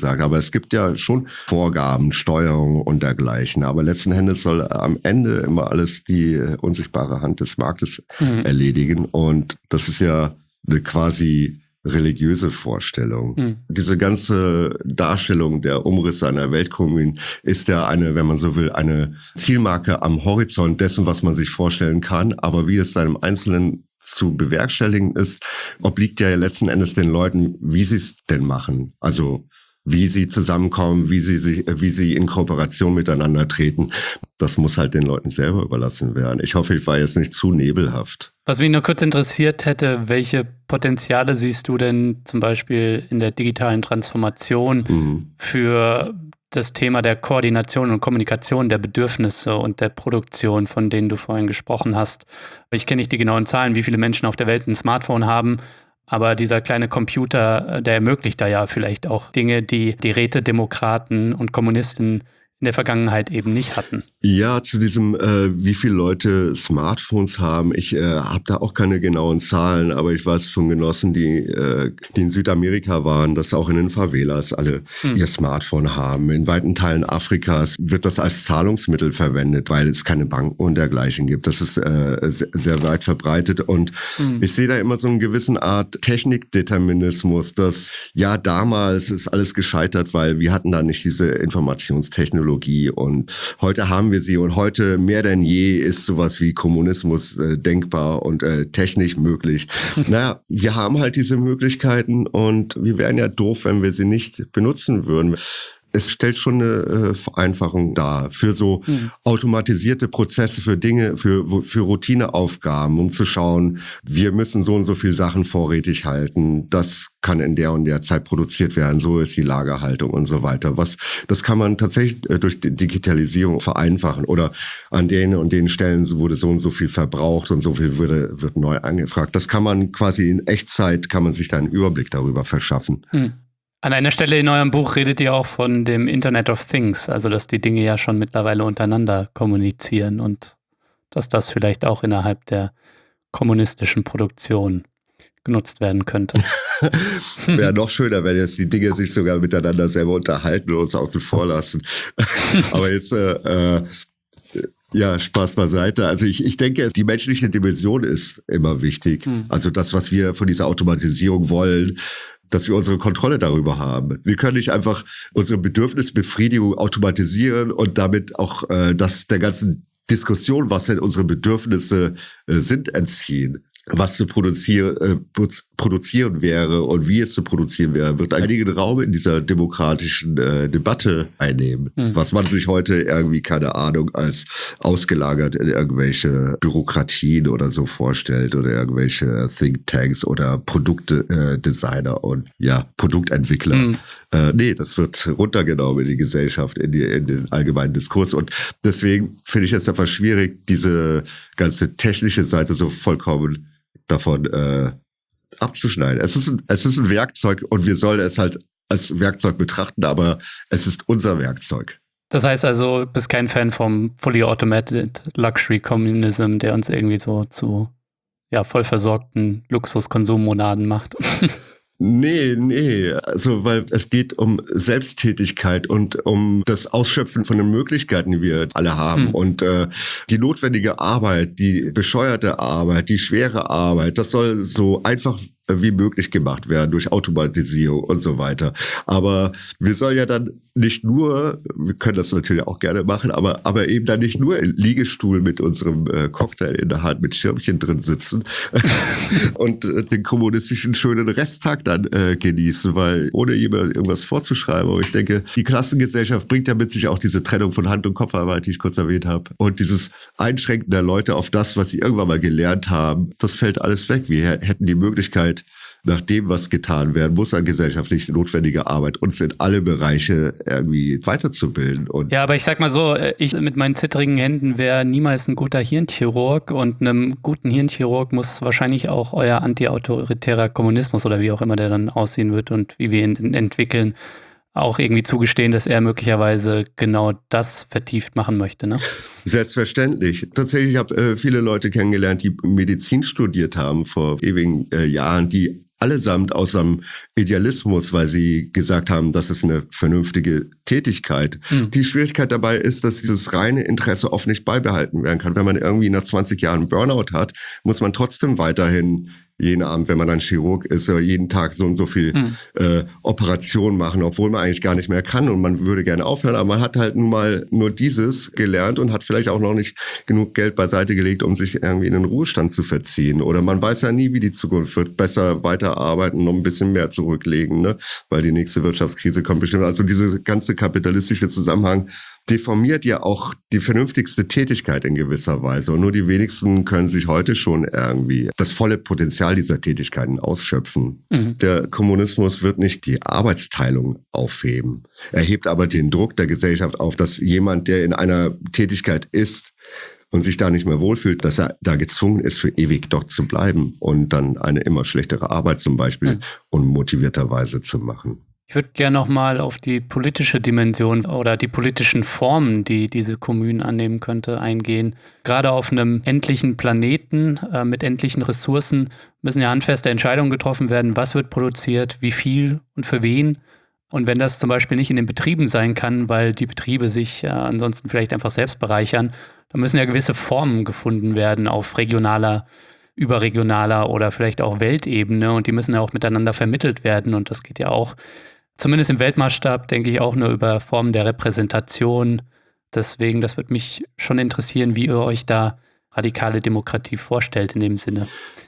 gesagt. Aber es gibt ja schon Vorgaben, Steuerung und dergleichen. Aber letzten Endes soll am Ende immer alles die unsichtbare Hand des Marktes mhm. erledigen. Und das ist ja eine quasi religiöse Vorstellung. Mhm. Diese ganze Darstellung der Umrisse einer Weltkommun ist ja eine, wenn man so will, eine Zielmarke am Horizont dessen, was man sich vorstellen kann. Aber wie es dann im Einzelnen zu bewerkstelligen ist, obliegt ja letzten Endes den Leuten, wie sie es denn machen. Also wie sie zusammenkommen, wie sie sich, wie sie in Kooperation miteinander treten. Das muss halt den Leuten selber überlassen werden. Ich hoffe, ich war jetzt nicht zu nebelhaft. Was mich nur kurz interessiert hätte, welche Potenziale siehst du denn zum Beispiel in der digitalen Transformation mhm. für das Thema der Koordination und Kommunikation der Bedürfnisse und der Produktion, von denen du vorhin gesprochen hast? Ich kenne nicht die genauen Zahlen, wie viele Menschen auf der Welt ein Smartphone haben, aber dieser kleine Computer, der ermöglicht da ja vielleicht auch Dinge, die die Rätedemokraten und Kommunisten in der Vergangenheit eben nicht hatten. Ja, zu diesem, äh, wie viele Leute Smartphones haben. Ich äh, habe da auch keine genauen Zahlen, aber ich weiß von Genossen, die, äh, die in Südamerika waren, dass auch in den Favelas alle hm. ihr Smartphone haben. In weiten Teilen Afrikas wird das als Zahlungsmittel verwendet, weil es keine Banken und dergleichen gibt. Das ist äh, sehr, sehr weit verbreitet und hm. ich sehe da immer so einen gewissen Art Technikdeterminismus, dass ja, damals ist alles gescheitert, weil wir hatten da nicht diese Informationstechnologie und heute haben wir sie und heute mehr denn je ist sowas wie Kommunismus äh, denkbar und äh, technisch möglich. Naja, wir haben halt diese Möglichkeiten und wir wären ja doof, wenn wir sie nicht benutzen würden. Es stellt schon eine äh, Vereinfachung dar für so mhm. automatisierte Prozesse, für Dinge, für für Routineaufgaben, um zu schauen, wir müssen so und so viel Sachen vorrätig halten. Das kann in der und der Zeit produziert werden. So ist die Lagerhaltung und so weiter. Was, das kann man tatsächlich äh, durch die Digitalisierung vereinfachen. Oder an den und den Stellen wurde so und so viel verbraucht und so viel würde, wird neu angefragt. Das kann man quasi in Echtzeit, kann man sich da einen Überblick darüber verschaffen. Mhm. An einer Stelle in eurem Buch redet ihr auch von dem Internet of Things, also dass die Dinge ja schon mittlerweile untereinander kommunizieren und dass das vielleicht auch innerhalb der kommunistischen Produktion genutzt werden könnte. Wäre noch schöner, wenn jetzt die Dinge sich sogar miteinander selber unterhalten und uns außen vor lassen. Aber jetzt, äh, äh, ja, Spaß beiseite. Also ich, ich denke, die menschliche Dimension ist immer wichtig. Hm. Also das, was wir von dieser Automatisierung wollen, dass wir unsere Kontrolle darüber haben. Wir können nicht einfach unsere Bedürfnisbefriedigung automatisieren und damit auch äh, das der ganzen Diskussion, was denn unsere Bedürfnisse äh, sind, entziehen. Was zu produzieren, äh, produzieren wäre und wie es zu produzieren wäre, wird einigen Raum in dieser demokratischen äh, Debatte einnehmen. Mhm. Was man sich heute irgendwie, keine Ahnung, als ausgelagert in irgendwelche Bürokratien oder so vorstellt oder irgendwelche Thinktanks oder Produktdesigner äh, und ja, Produktentwickler. Mhm. Äh, nee, das wird runtergenommen in die Gesellschaft, in, die, in den allgemeinen Diskurs. Und deswegen finde ich es einfach schwierig, diese ganze technische Seite so vollkommen davon äh, abzuschneiden. Es ist, ein, es ist ein Werkzeug und wir sollen es halt als Werkzeug betrachten, aber es ist unser Werkzeug. Das heißt also, du bist kein Fan vom Fully Automated Luxury Communism, der uns irgendwie so zu ja, voll versorgten Luxuskonsummonaden macht. Nee, nee, also weil es geht um Selbsttätigkeit und um das Ausschöpfen von den Möglichkeiten, die wir alle haben. Hm. Und äh, die notwendige Arbeit, die bescheuerte Arbeit, die schwere Arbeit, das soll so einfach wie möglich gemacht werden durch Automatisierung und so weiter. Aber wir sollen ja dann nicht nur, wir können das natürlich auch gerne machen, aber aber eben dann nicht nur im Liegestuhl mit unserem äh, Cocktail in der Hand mit Schirmchen drin sitzen und äh, den kommunistischen schönen Resttag dann äh, genießen, weil ohne jemand irgendwas vorzuschreiben. Aber ich denke, die Klassengesellschaft bringt ja mit sich auch diese Trennung von Hand- und Kopfarbeit, die ich kurz erwähnt habe. Und dieses Einschränken der Leute auf das, was sie irgendwann mal gelernt haben, das fällt alles weg. Wir hätten die Möglichkeit, nach dem, was getan werden muss an gesellschaftlich notwendiger Arbeit, uns in alle Bereiche irgendwie weiterzubilden. Und ja, aber ich sag mal so, ich mit meinen zittrigen Händen wäre niemals ein guter Hirnchirurg und einem guten Hirnchirurg muss wahrscheinlich auch euer antiautoritärer Kommunismus oder wie auch immer der dann aussehen wird und wie wir ihn entwickeln, auch irgendwie zugestehen, dass er möglicherweise genau das vertieft machen möchte, ne? Selbstverständlich. Tatsächlich habe ich äh, viele Leute kennengelernt, die Medizin studiert haben vor ewigen äh, Jahren, die allesamt aus einem Idealismus, weil sie gesagt haben, das ist eine vernünftige Tätigkeit. Mhm. Die Schwierigkeit dabei ist, dass dieses reine Interesse oft nicht beibehalten werden kann. Wenn man irgendwie nach zwanzig Jahren Burnout hat, muss man trotzdem weiterhin jeden Abend, wenn man dann Chirurg ist, jeden Tag so und so viel hm. äh, Operationen machen, obwohl man eigentlich gar nicht mehr kann und man würde gerne aufhören, aber man hat halt nun mal nur dieses gelernt und hat vielleicht auch noch nicht genug Geld beiseite gelegt, um sich irgendwie in den Ruhestand zu verziehen. Oder man weiß ja nie, wie die Zukunft wird. Besser weiterarbeiten, noch ein bisschen mehr zurücklegen, ne? Weil die nächste Wirtschaftskrise kommt bestimmt. Also diese ganze kapitalistische Zusammenhang deformiert ja auch die vernünftigste Tätigkeit in gewisser Weise. Und nur die wenigsten können sich heute schon irgendwie das volle Potenzial dieser Tätigkeiten ausschöpfen. Mhm. Der Kommunismus wird nicht die Arbeitsteilung aufheben. Er hebt aber den Druck der Gesellschaft auf, dass jemand, der in einer Tätigkeit ist und sich da nicht mehr wohlfühlt, dass er da gezwungen ist, für ewig dort zu bleiben und dann eine immer schlechtere Arbeit zum Beispiel mhm. unmotivierterweise zu machen. Ich würde gerne nochmal auf die politische Dimension oder die politischen Formen, die diese Kommune annehmen könnte, eingehen. Gerade auf einem endlichen Planeten äh, mit endlichen Ressourcen müssen ja handfeste Entscheidungen getroffen werden, was wird produziert, wie viel und für wen. Und wenn das zum Beispiel nicht in den Betrieben sein kann, weil die Betriebe sich äh, ansonsten vielleicht einfach selbst bereichern, dann müssen ja gewisse Formen gefunden werden auf regionaler, überregionaler oder vielleicht auch Weltebene und die müssen ja auch miteinander vermittelt werden und das geht ja auch zumindest im Weltmaßstab, denke ich, auch nur über Formen der Repräsentation. Deswegen, das würde mich schon interessieren, wie ihr euch da radikale Demokratie vorstellt in dem Sinne.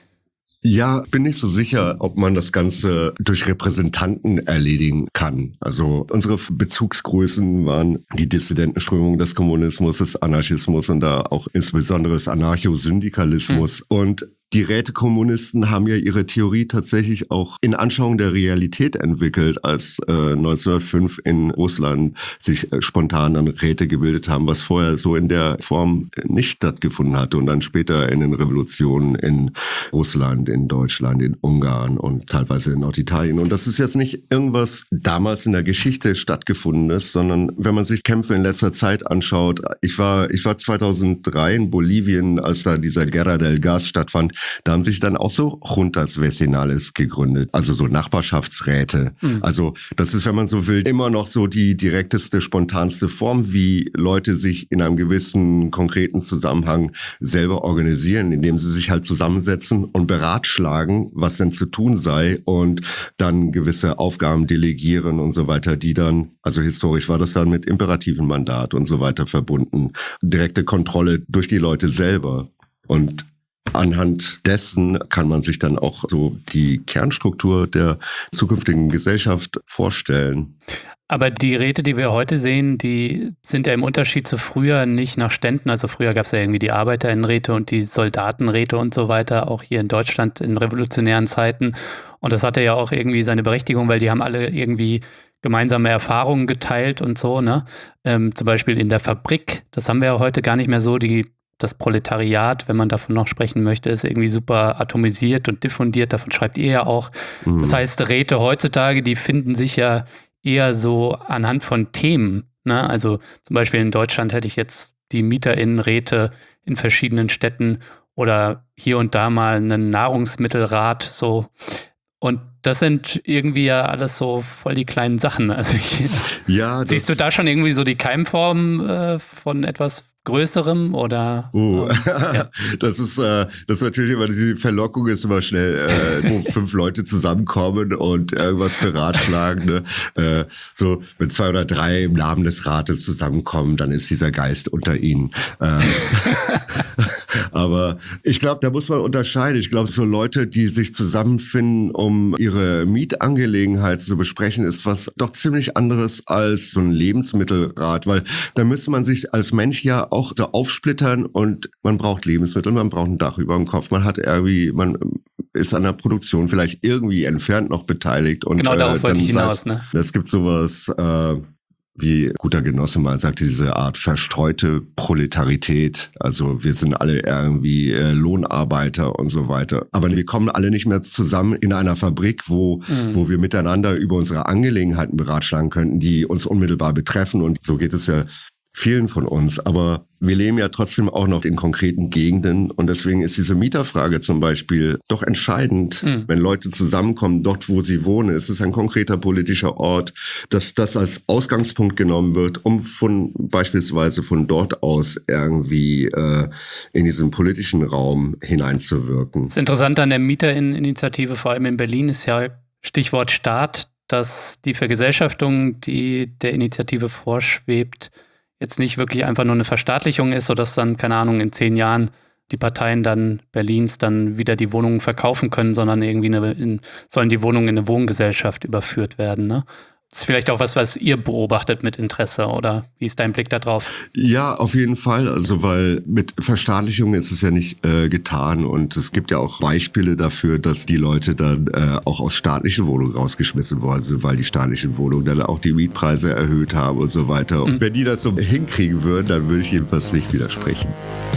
Ja, bin nicht so sicher, ob man das Ganze durch Repräsentanten erledigen kann. Also unsere Bezugsgrößen waren die Dissidentenströmung des Kommunismus, des Anarchismus und da auch insbesondere des Anarchosyndikalismus. Mhm. Und die Rätekommunisten haben ja ihre Theorie tatsächlich auch in Anschauung der Realität entwickelt, als äh, neunzehnhundertfünf in Russland sich äh, spontan dann Räte gebildet haben, was vorher so in der Form nicht stattgefunden hatte und dann später in den Revolutionen in Russland, in Deutschland, in Ungarn und teilweise in Norditalien. Und das ist jetzt nicht irgendwas damals in der Geschichte stattgefundenes, sondern wenn man sich Kämpfe in letzter Zeit anschaut, ich war ich war zweitausenddrei in Bolivien, als da dieser Guerra del Gas stattfand. Da haben sich dann auch so Juntas Vecinales gegründet, also so Nachbarschaftsräte. Mhm. Also das ist, wenn man so will, immer noch so die direkteste, spontanste Form, wie Leute sich in einem gewissen, konkreten Zusammenhang selber organisieren, indem sie sich halt zusammensetzen und beratschlagen, was denn zu tun sei und dann gewisse Aufgaben delegieren und so weiter, die dann, also historisch war das dann mit imperativen Mandat und so weiter verbunden. Direkte Kontrolle durch die Leute selber. Und anhand dessen kann man sich dann auch so die Kernstruktur der zukünftigen Gesellschaft vorstellen. Aber die Räte, die wir heute sehen, die sind ja im Unterschied zu früher nicht nach Ständen. Also früher gab es ja irgendwie die Arbeiterinnenräte und die Soldatenräte und so weiter, auch hier in Deutschland in revolutionären Zeiten. Und das hatte ja auch irgendwie seine Berechtigung, weil die haben alle irgendwie gemeinsame Erfahrungen geteilt und so, ne? Ähm, zum Beispiel in der Fabrik, das haben wir ja heute gar nicht mehr so, die das Proletariat, wenn man davon noch sprechen möchte, ist irgendwie super atomisiert und diffundiert. Davon schreibt ihr ja auch. Mhm. Das heißt, Räte heutzutage, die finden sich ja eher so anhand von Themen. Ne? Also zum Beispiel in Deutschland hätte ich jetzt die MieterInnenräte in verschiedenen Städten oder hier und da mal einen Nahrungsmittelrat so. Und das sind irgendwie ja alles so voll die kleinen Sachen. Also ich, ja, siehst du da schon irgendwie so die Keimform äh, von etwas Größerem oder? Oh, ähm, ja. das ist äh, das ist natürlich immer die Verlockung ist immer schnell, äh, wo fünf Leute zusammenkommen und irgendwas beratschlagen. Ne? Äh, so wenn zwei oder drei im Namen des Rates zusammenkommen, dann ist dieser Geist unter ihnen. Äh, aber ich glaube, da muss man unterscheiden. Ich glaube, so Leute, die sich zusammenfinden, um ihre Mietangelegenheit zu besprechen, ist was doch ziemlich anderes als so ein Lebensmittelrat, weil da müsste man sich als Mensch ja auch so aufsplittern und man braucht Lebensmittel, man braucht ein Dach über dem Kopf, man hat irgendwie, man ist an der Produktion vielleicht irgendwie entfernt noch beteiligt. Und, genau, darauf äh, wollte ich hinaus. Ne? Es gibt sowas, äh, wie guter Genosse mal sagte, diese Art verstreute Proletarität. Also wir sind alle irgendwie äh, Lohnarbeiter und so weiter. Aber wir kommen alle nicht mehr zusammen in einer Fabrik, wo, mhm. wo wir miteinander über unsere Angelegenheiten beratschlagen könnten, die uns unmittelbar betreffen. Und so geht es ja vielen von uns. Aber wir leben ja trotzdem auch noch in konkreten Gegenden und deswegen ist diese Mieterfrage zum Beispiel doch entscheidend, mhm. wenn Leute zusammenkommen, dort wo sie wohnen. Es ist ein konkreter politischer Ort, dass das als Ausgangspunkt genommen wird, um von beispielsweise von dort aus irgendwie äh, in diesen politischen Raum hineinzuwirken. Das Interessante an der Mieterinitiative, vor allem in Berlin, ist ja Stichwort Staat, dass die Vergesellschaftung, die der Initiative vorschwebt, jetzt nicht wirklich einfach nur eine Verstaatlichung ist, sodass dann, keine Ahnung, in zehn Jahren die Parteien dann Berlins dann wieder die Wohnungen verkaufen können, sondern irgendwie eine, in, sollen die Wohnungen in eine Wohngesellschaft überführt werden, ne? Das ist vielleicht auch was, was ihr beobachtet mit Interesse, oder wie ist dein Blick da drauf? Ja, auf jeden Fall. Also weil mit Verstaatlichung ist es ja nicht äh, getan und es gibt ja auch Beispiele dafür, dass die Leute dann äh, auch aus staatlichen Wohnungen rausgeschmissen worden sind, weil die staatlichen Wohnungen dann auch die Mietpreise erhöht haben und so weiter. Und mhm. wenn die das so hinkriegen würden, dann würde ich jedenfalls nicht widersprechen.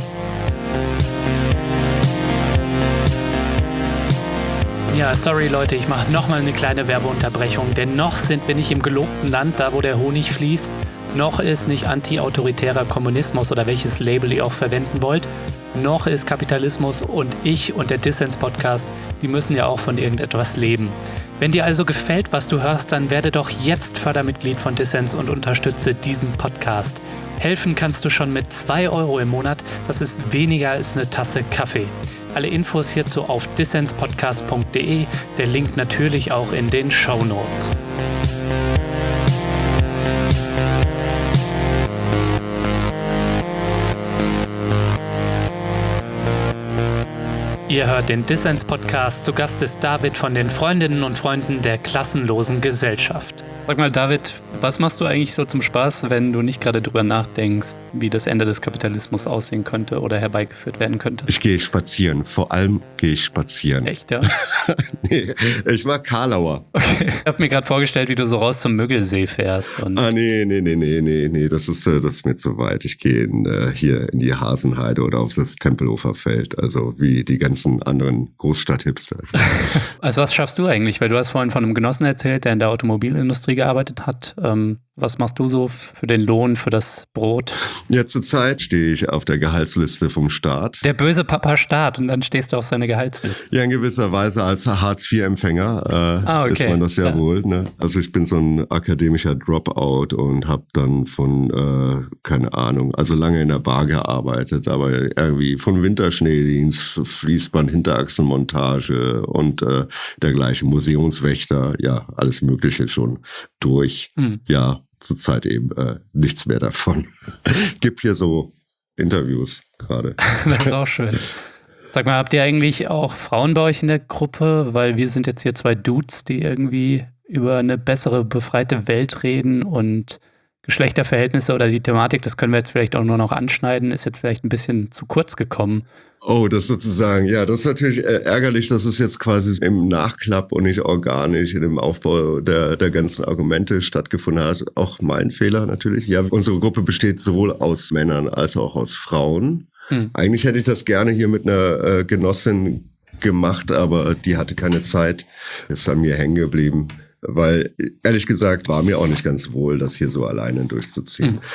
Ja, sorry Leute, ich mache nochmal eine kleine Werbeunterbrechung, denn noch sind wir nicht im gelobten Land, da wo der Honig fließt, noch ist nicht anti-autoritärer Kommunismus oder welches Label ihr auch verwenden wollt, noch ist Kapitalismus und ich und der Dissens-Podcast, die müssen ja auch von irgendetwas leben. Wenn dir also gefällt, was du hörst, dann werde doch jetzt Fördermitglied von Dissens und unterstütze diesen Podcast. Helfen kannst du schon mit zwei Euro im Monat, das ist weniger als eine Tasse Kaffee. Alle Infos hierzu auf dissenspodcast punkt de, der Link natürlich auch in den Shownotes. Ihr hört den Dissens-Podcast. Zu Gast ist David von den Freundinnen und Freunden der Klassenlosen Gesellschaft. Sag mal, David, was machst du eigentlich so zum Spaß, wenn du nicht gerade drüber nachdenkst, wie das Ende des Kapitalismus aussehen könnte oder herbeigeführt werden könnte? Ich gehe spazieren. Vor allem gehe ich spazieren. Echt, ja? Nee, ich mag Karlauer. Okay. Ich habe mir gerade vorgestellt, wie du so raus zum Müggelsee fährst. Und ah, nee, nee, nee, nee, nee, nee, das ist, das ist mir zu weit. Ich gehe in, äh, hier in die Hasenheide oder auf das Tempelhofer Feld, also wie die ganzen anderen Großstadthipster. Also was schaffst du eigentlich? Weil du hast vorhin von einem Genossen erzählt, der in der Automobilindustrie gearbeitet hat. Ähm, was machst du so für den Lohn, für das Brot? Ja, zurzeit stehe ich auf der Gehaltsliste vom Staat. Der böse Papa Staat und dann stehst du auf seiner Gehaltsliste. Ja, in gewisser Weise als Hartz vier Empfänger äh, ah, okay. ist man das ja, ja wohl. Ne? Also ich bin so ein akademischer Dropout und habe dann von, äh, keine Ahnung, also lange in der Bar gearbeitet, aber irgendwie von Winterschneedienst, Fließband, Hinterachsenmontage und äh, dergleichen, Museumswächter, ja, alles Mögliche schon durch. Hm. Ja, zurzeit eben äh, nichts mehr davon. Gibt hier so Interviews gerade. Das ist auch schön. Sag mal, habt ihr eigentlich auch Frauen bei euch in der Gruppe? Weil wir sind jetzt hier zwei Dudes, die irgendwie über eine bessere, befreite Welt reden und Geschlechterverhältnisse oder die Thematik, das können wir jetzt vielleicht auch nur noch anschneiden, ist jetzt vielleicht ein bisschen zu kurz gekommen. Oh, das sozusagen, ja, das ist natürlich ärgerlich, dass es jetzt quasi im Nachklapp und nicht organisch in dem Aufbau der, der ganzen Argumente stattgefunden hat. Auch mein Fehler natürlich. Ja, unsere Gruppe besteht sowohl aus Männern als auch aus Frauen. Hm. Eigentlich hätte ich das gerne hier mit einer äh, Genossin gemacht, aber die hatte keine Zeit. Ist an mir hängen geblieben. Weil, ehrlich gesagt, war mir auch nicht ganz wohl, das hier so alleine durchzuziehen. Mhm.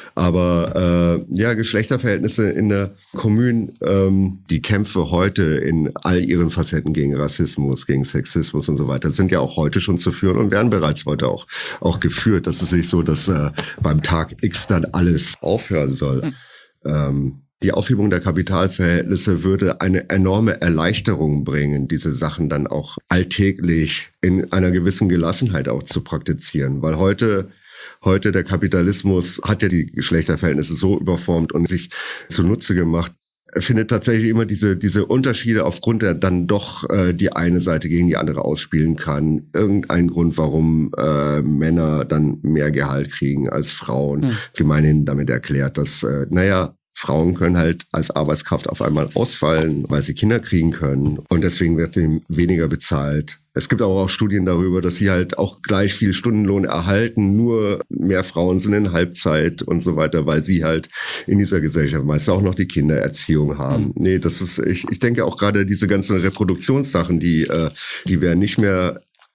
Aber äh, ja, Geschlechterverhältnisse in der Kommune, ähm, die Kämpfe heute in all ihren Facetten gegen Rassismus, gegen Sexismus und so weiter, sind ja auch heute schon zu führen und werden bereits heute auch auch geführt. Das ist nicht so, dass äh, beim Tag X dann alles aufhören soll. Mhm. Ähm, Die Aufhebung der Kapitalverhältnisse würde eine enorme Erleichterung bringen, diese Sachen dann auch alltäglich in einer gewissen Gelassenheit auch zu praktizieren. Weil heute, heute der Kapitalismus hat ja die Geschlechterverhältnisse so überformt und sich zunutze gemacht. Er findet tatsächlich immer diese, diese Unterschiede, aufgrund der dann doch äh, die eine Seite gegen die andere ausspielen kann. Irgendein Grund, warum äh, Männer dann mehr Gehalt kriegen als Frauen. Hm. Gemeinhin damit erklärt, dass, äh, naja, Frauen können halt als Arbeitskraft auf einmal ausfallen, weil sie Kinder kriegen können und deswegen wird ihnen weniger bezahlt. Es gibt aber auch Studien darüber, dass sie halt auch gleich viel Stundenlohn erhalten, nur mehr Frauen sind in Halbzeit und so weiter, weil sie halt in dieser Gesellschaft meist auch noch die Kindererziehung haben. Mhm. Nee, das ist, ich, ich denke auch gerade diese ganzen Reproduktionssachen, die, äh, die werden nicht mehr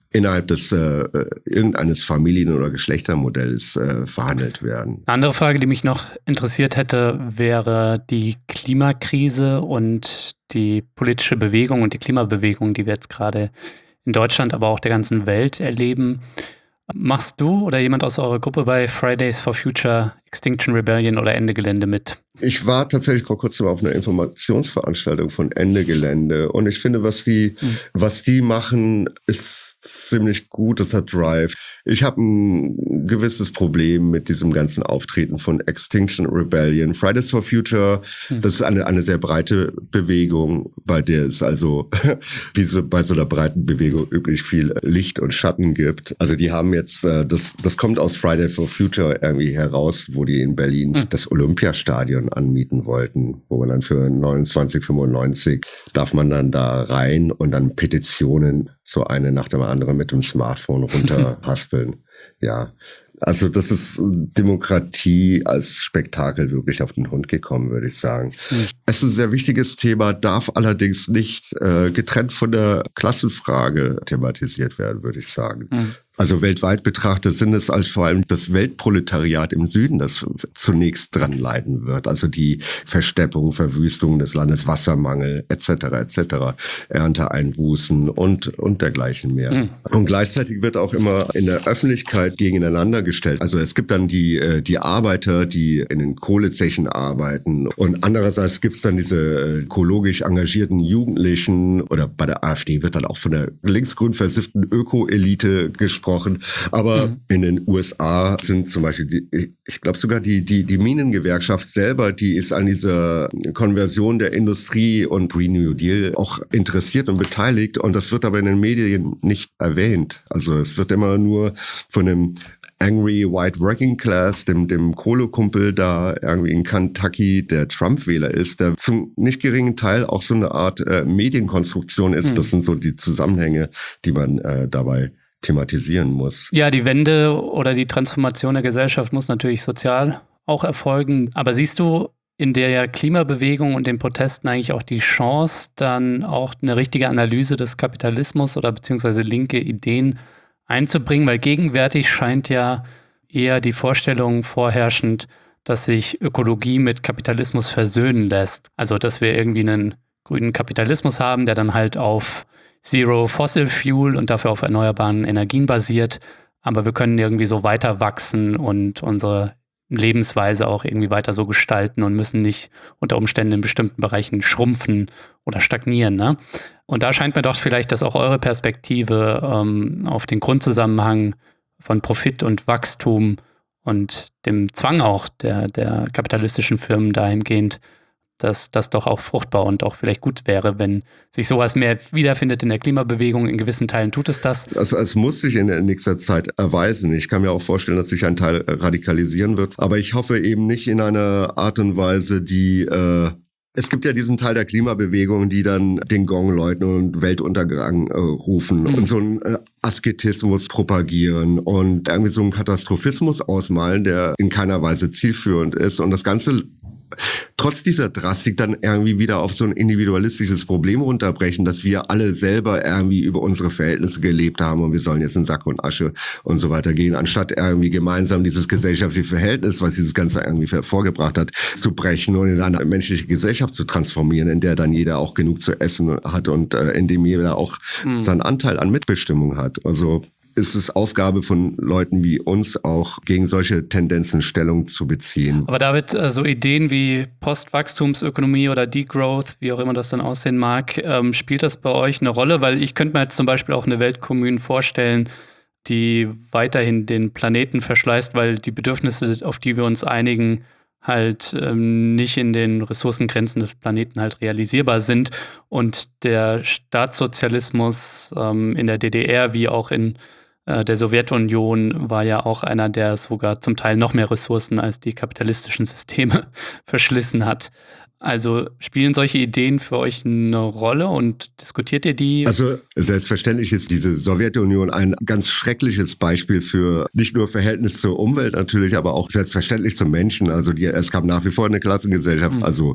innerhalb des äh, irgendeines Familien- oder Geschlechtermodells äh, verhandelt werden. Eine andere Frage, die mich noch interessiert hätte, wäre die Klimakrise und die politische Bewegung und die Klimabewegung, die wir jetzt gerade in Deutschland, aber auch der ganzen Welt erleben. Machst du oder jemand aus eurer Gruppe bei Fridays for Future, Extinction Rebellion oder Ende Gelände mit? Ich war tatsächlich vor kurzem auf einer Informationsveranstaltung von Ende Gelände und ich finde, was die, hm. was die machen, ist ziemlich gut. Das hat Drive. Ich habe ein gewisses Problem mit diesem ganzen Auftreten von Extinction Rebellion. Fridays for Future, hm. das ist eine, eine sehr breite Bewegung, bei der es also, wie so bei so einer breiten Bewegung üblich viel Licht und Schatten gibt. Also die haben jetzt, das, das kommt aus Fridays for Future irgendwie heraus, wo die in Berlin hm. das Olympiastadion anmieten wollten, wo man dann für neunundzwanzig fünfundneunzig darf man dann da rein und dann Petitionen so eine nach dem anderen mit dem Smartphone runterhaspeln. Ja, also das ist Demokratie als Spektakel wirklich auf den Hund gekommen, würde ich sagen. Mhm. Es ist ein sehr wichtiges Thema, darf allerdings nicht äh, getrennt von der Klassenfrage thematisiert werden, würde ich sagen. Mhm. Also weltweit betrachtet sind es halt vor allem das Weltproletariat im Süden, das zunächst dran leiden wird. Also die Versteppung, Verwüstung des Landes, Wassermangel et cetera et cetera, Ernteeinbußen und und dergleichen mehr. Mhm. Und gleichzeitig wird auch immer in der Öffentlichkeit gegeneinander gestellt. Also es gibt dann die die Arbeiter, die in den Kohlezechen arbeiten, und andererseits gibt es dann diese ökologisch engagierten Jugendlichen, oder bei der AfD wird dann auch von der linksgrün versifften Öko-Elite gesprochen. Aber mhm. in den U S A sind zum Beispiel, die, ich glaube sogar die, die, die Minengewerkschaft selber, die ist an dieser Konversion der Industrie und Green New Deal auch interessiert und beteiligt. Und das wird aber in den Medien nicht erwähnt. Also es wird immer nur von einem Angry White Working Class, dem, dem Kohlekumpel da irgendwie in Kentucky, der Trump-Wähler ist, der zum nicht geringen Teil auch so eine Art äh, Medienkonstruktion ist. Mhm. Das sind so die Zusammenhänge, die man äh, dabei thematisieren muss. Ja, die Wende oder die Transformation der Gesellschaft muss natürlich sozial auch erfolgen. Aber siehst du in der Klimabewegung und den Protesten eigentlich auch die Chance, dann auch eine richtige Analyse des Kapitalismus oder beziehungsweise linke Ideen einzubringen? Weil gegenwärtig scheint ja eher die Vorstellung vorherrschend, dass sich Ökologie mit Kapitalismus versöhnen lässt. Also, dass wir irgendwie einen grünen Kapitalismus haben, der dann halt auf Zero Fossil Fuel und dafür auf erneuerbaren Energien basiert, aber wir können irgendwie so weiter wachsen und unsere Lebensweise auch irgendwie weiter so gestalten und müssen nicht unter Umständen in bestimmten Bereichen schrumpfen oder stagnieren. Ne? Und da scheint mir doch vielleicht, dass auch eure Perspektive ähm, auf den Grundzusammenhang von Profit und Wachstum und dem Zwang auch der, der kapitalistischen Firmen dahingehend, dass das doch auch fruchtbar und auch vielleicht gut wäre, wenn sich sowas mehr wiederfindet in der Klimabewegung. In gewissen Teilen tut es das. Also es muss sich in nächster Zeit erweisen. Ich kann mir auch vorstellen, dass sich ein Teil radikalisieren wird. Aber ich hoffe eben nicht in einer Art und Weise, die... Äh Es gibt ja diesen Teil der Klimabewegung, die dann den Gong läuten und Weltuntergang äh, rufen mhm. und so einen äh, Asketismus propagieren und irgendwie so einen Katastrophismus ausmalen, der in keiner Weise zielführend ist. Und das Ganze trotz dieser Drastik dann irgendwie wieder auf so ein individualistisches Problem runterbrechen, dass wir alle selber irgendwie über unsere Verhältnisse gelebt haben und wir sollen jetzt in Sack und Asche und so weiter gehen, anstatt irgendwie gemeinsam dieses gesellschaftliche Verhältnis, was dieses Ganze irgendwie hervorgebracht hat, zu brechen und in eine menschliche Gesellschaft zu transformieren, in der dann jeder auch genug zu essen hat und äh, in dem jeder auch mhm. seinen Anteil an Mitbestimmung hat. Also ist es Aufgabe von Leuten wie uns, auch gegen solche Tendenzen Stellung zu beziehen. Aber David, so Ideen wie Postwachstumsökonomie oder Degrowth, wie auch immer das dann aussehen mag, ähm, spielt das bei euch eine Rolle? Weil ich könnte mir jetzt zum Beispiel auch eine Weltkommune vorstellen, die weiterhin den Planeten verschleißt, weil die Bedürfnisse, auf die wir uns einigen, halt ähm, nicht in den Ressourcengrenzen des Planeten halt realisierbar sind. Und der Staatssozialismus ähm, in der D D R wie auch in der Sowjetunion war ja auch einer, der sogar zum Teil noch mehr Ressourcen als die kapitalistischen Systeme verschlissen hat. Also spielen solche Ideen für euch eine Rolle und diskutiert ihr die? Also selbstverständlich ist diese Sowjetunion ein ganz schreckliches Beispiel für nicht nur Verhältnis zur Umwelt natürlich, aber auch selbstverständlich zum Menschen. Also die, es gab nach wie vor eine Klassengesellschaft, mhm. also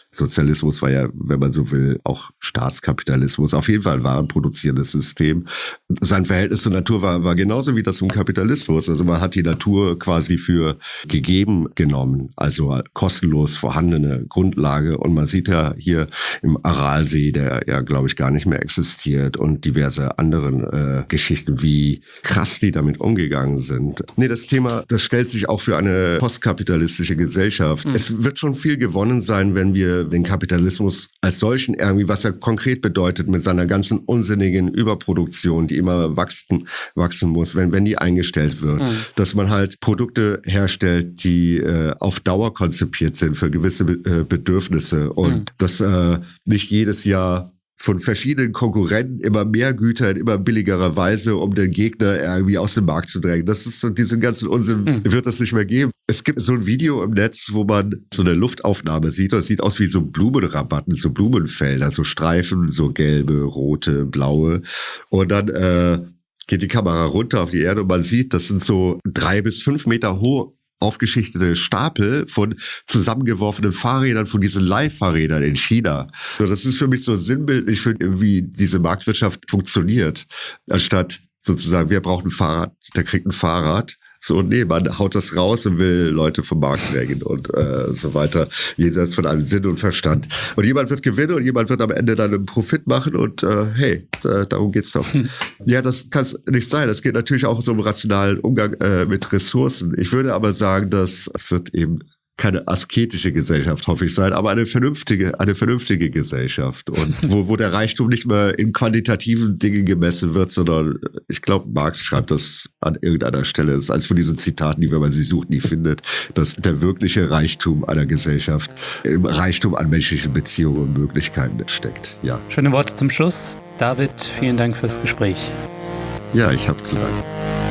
Sozialismus war ja, wenn man so will, auch Staatskapitalismus. Auf jeden Fall ein warenproduzierendes System. Sein Verhältnis zur Natur war, war genauso wie das im Kapitalismus. Also man hat die Natur quasi für gegeben genommen, also kostenlos vorhandene Grundlage. Und man sieht ja hier im Aralsee, der ja, glaube ich, gar nicht mehr existiert, und diverse anderen äh, Geschichten, wie krass die damit umgegangen sind. Nee, das Thema, das stellt sich auch für eine postkapitalistische Gesellschaft. Mhm. Es wird schon viel gewonnen sein, wenn wir den Kapitalismus als solchen irgendwie, was er konkret bedeutet, mit seiner ganzen unsinnigen Überproduktion, die immer wachsen, wachsen muss, wenn, wenn die eingestellt wird, mhm. dass man halt Produkte herstellt, die äh, auf Dauer konzipiert sind für gewisse Be- äh, Bedürfnisse und mhm. dass äh, nicht jedes Jahr von verschiedenen Konkurrenten immer mehr Güter in immer billigerer Weise, um den Gegner irgendwie aus dem Markt zu drängen. Das ist so, diesen ganzen Unsinn mhm. wird es nicht mehr geben. Es gibt so ein Video im Netz, wo man so eine Luftaufnahme sieht und es sieht aus wie so Blumenrabatten, so Blumenfelder, so Streifen, so gelbe, rote, blaue. Und dann äh, geht die Kamera runter auf die Erde und man sieht, das sind so drei bis fünf Meter hohe aufgeschichtete Stapel von zusammengeworfenen Fahrrädern, von diesen Leihfahrrädern in China. So, das ist für mich so sinnbildlich für, wie diese Marktwirtschaft funktioniert. Anstatt sozusagen, wir brauchen ein Fahrrad, der kriegt ein Fahrrad. So, nee, man haut das raus und will Leute vom Markt drängen und äh, so weiter, jenseits von einem Sinn und Verstand. Und jemand wird gewinnen und jemand wird am Ende dann einen Profit machen und äh, hey, äh, darum geht's doch. Hm. Ja, das kann es nicht sein. Das geht natürlich auch so um rationalen Umgang äh, mit Ressourcen. Ich würde aber sagen, dass es wird eben keine asketische Gesellschaft, hoffe ich, sein, aber eine vernünftige, eine vernünftige Gesellschaft. Und wo, wo der Reichtum nicht mehr in quantitativen Dingen gemessen wird, sondern ich glaube, Marx schreibt das an irgendeiner Stelle. Das ist eines von diesen Zitaten, die, wenn man sie sucht, nie findet, dass der wirkliche Reichtum einer Gesellschaft im Reichtum an menschlichen Beziehungen und Möglichkeiten steckt. Ja. Schöne Worte zum Schluss. David, vielen Dank fürs Gespräch. Ja, ich habe zu danken.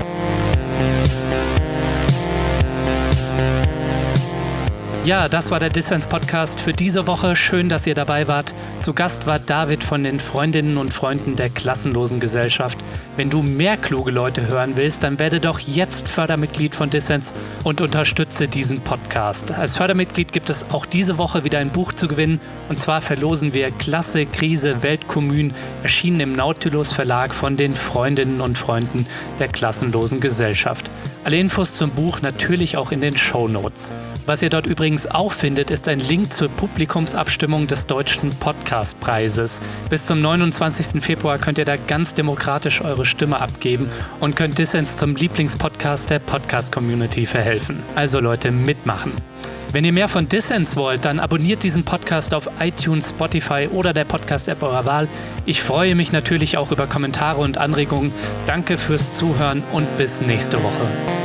Ja, das war der Dissens-Podcast für diese Woche. Schön, dass ihr dabei wart. Zu Gast war David von den Freundinnen und Freunden der Klassenlosen Gesellschaft. Wenn du mehr kluge Leute hören willst, dann werde doch jetzt Fördermitglied von Dissens und unterstütze diesen Podcast. Als Fördermitglied gibt es auch diese Woche wieder ein Buch zu gewinnen. Und zwar verlosen wir Klasse, Krise, Weltkommun, erschienen im Nautilus Verlag von den Freundinnen und Freunden der Klassenlosen Gesellschaft. Alle Infos zum Buch natürlich auch in den Shownotes. Was ihr dort übrigens auch findet, ist ein Link zur Publikumsabstimmung des Deutschen Podcastpreises. Bis zum neunundzwanzigsten Februar könnt ihr da ganz demokratisch eure Stimme abgeben und könnt Dissens zum Lieblingspodcast der Podcast-Community verhelfen. Also Leute, mitmachen. Wenn ihr mehr von Dissens wollt, dann abonniert diesen Podcast auf iTunes, Spotify oder der Podcast-App eurer Wahl. Ich freue mich natürlich auch über Kommentare und Anregungen. Danke fürs Zuhören und bis nächste Woche.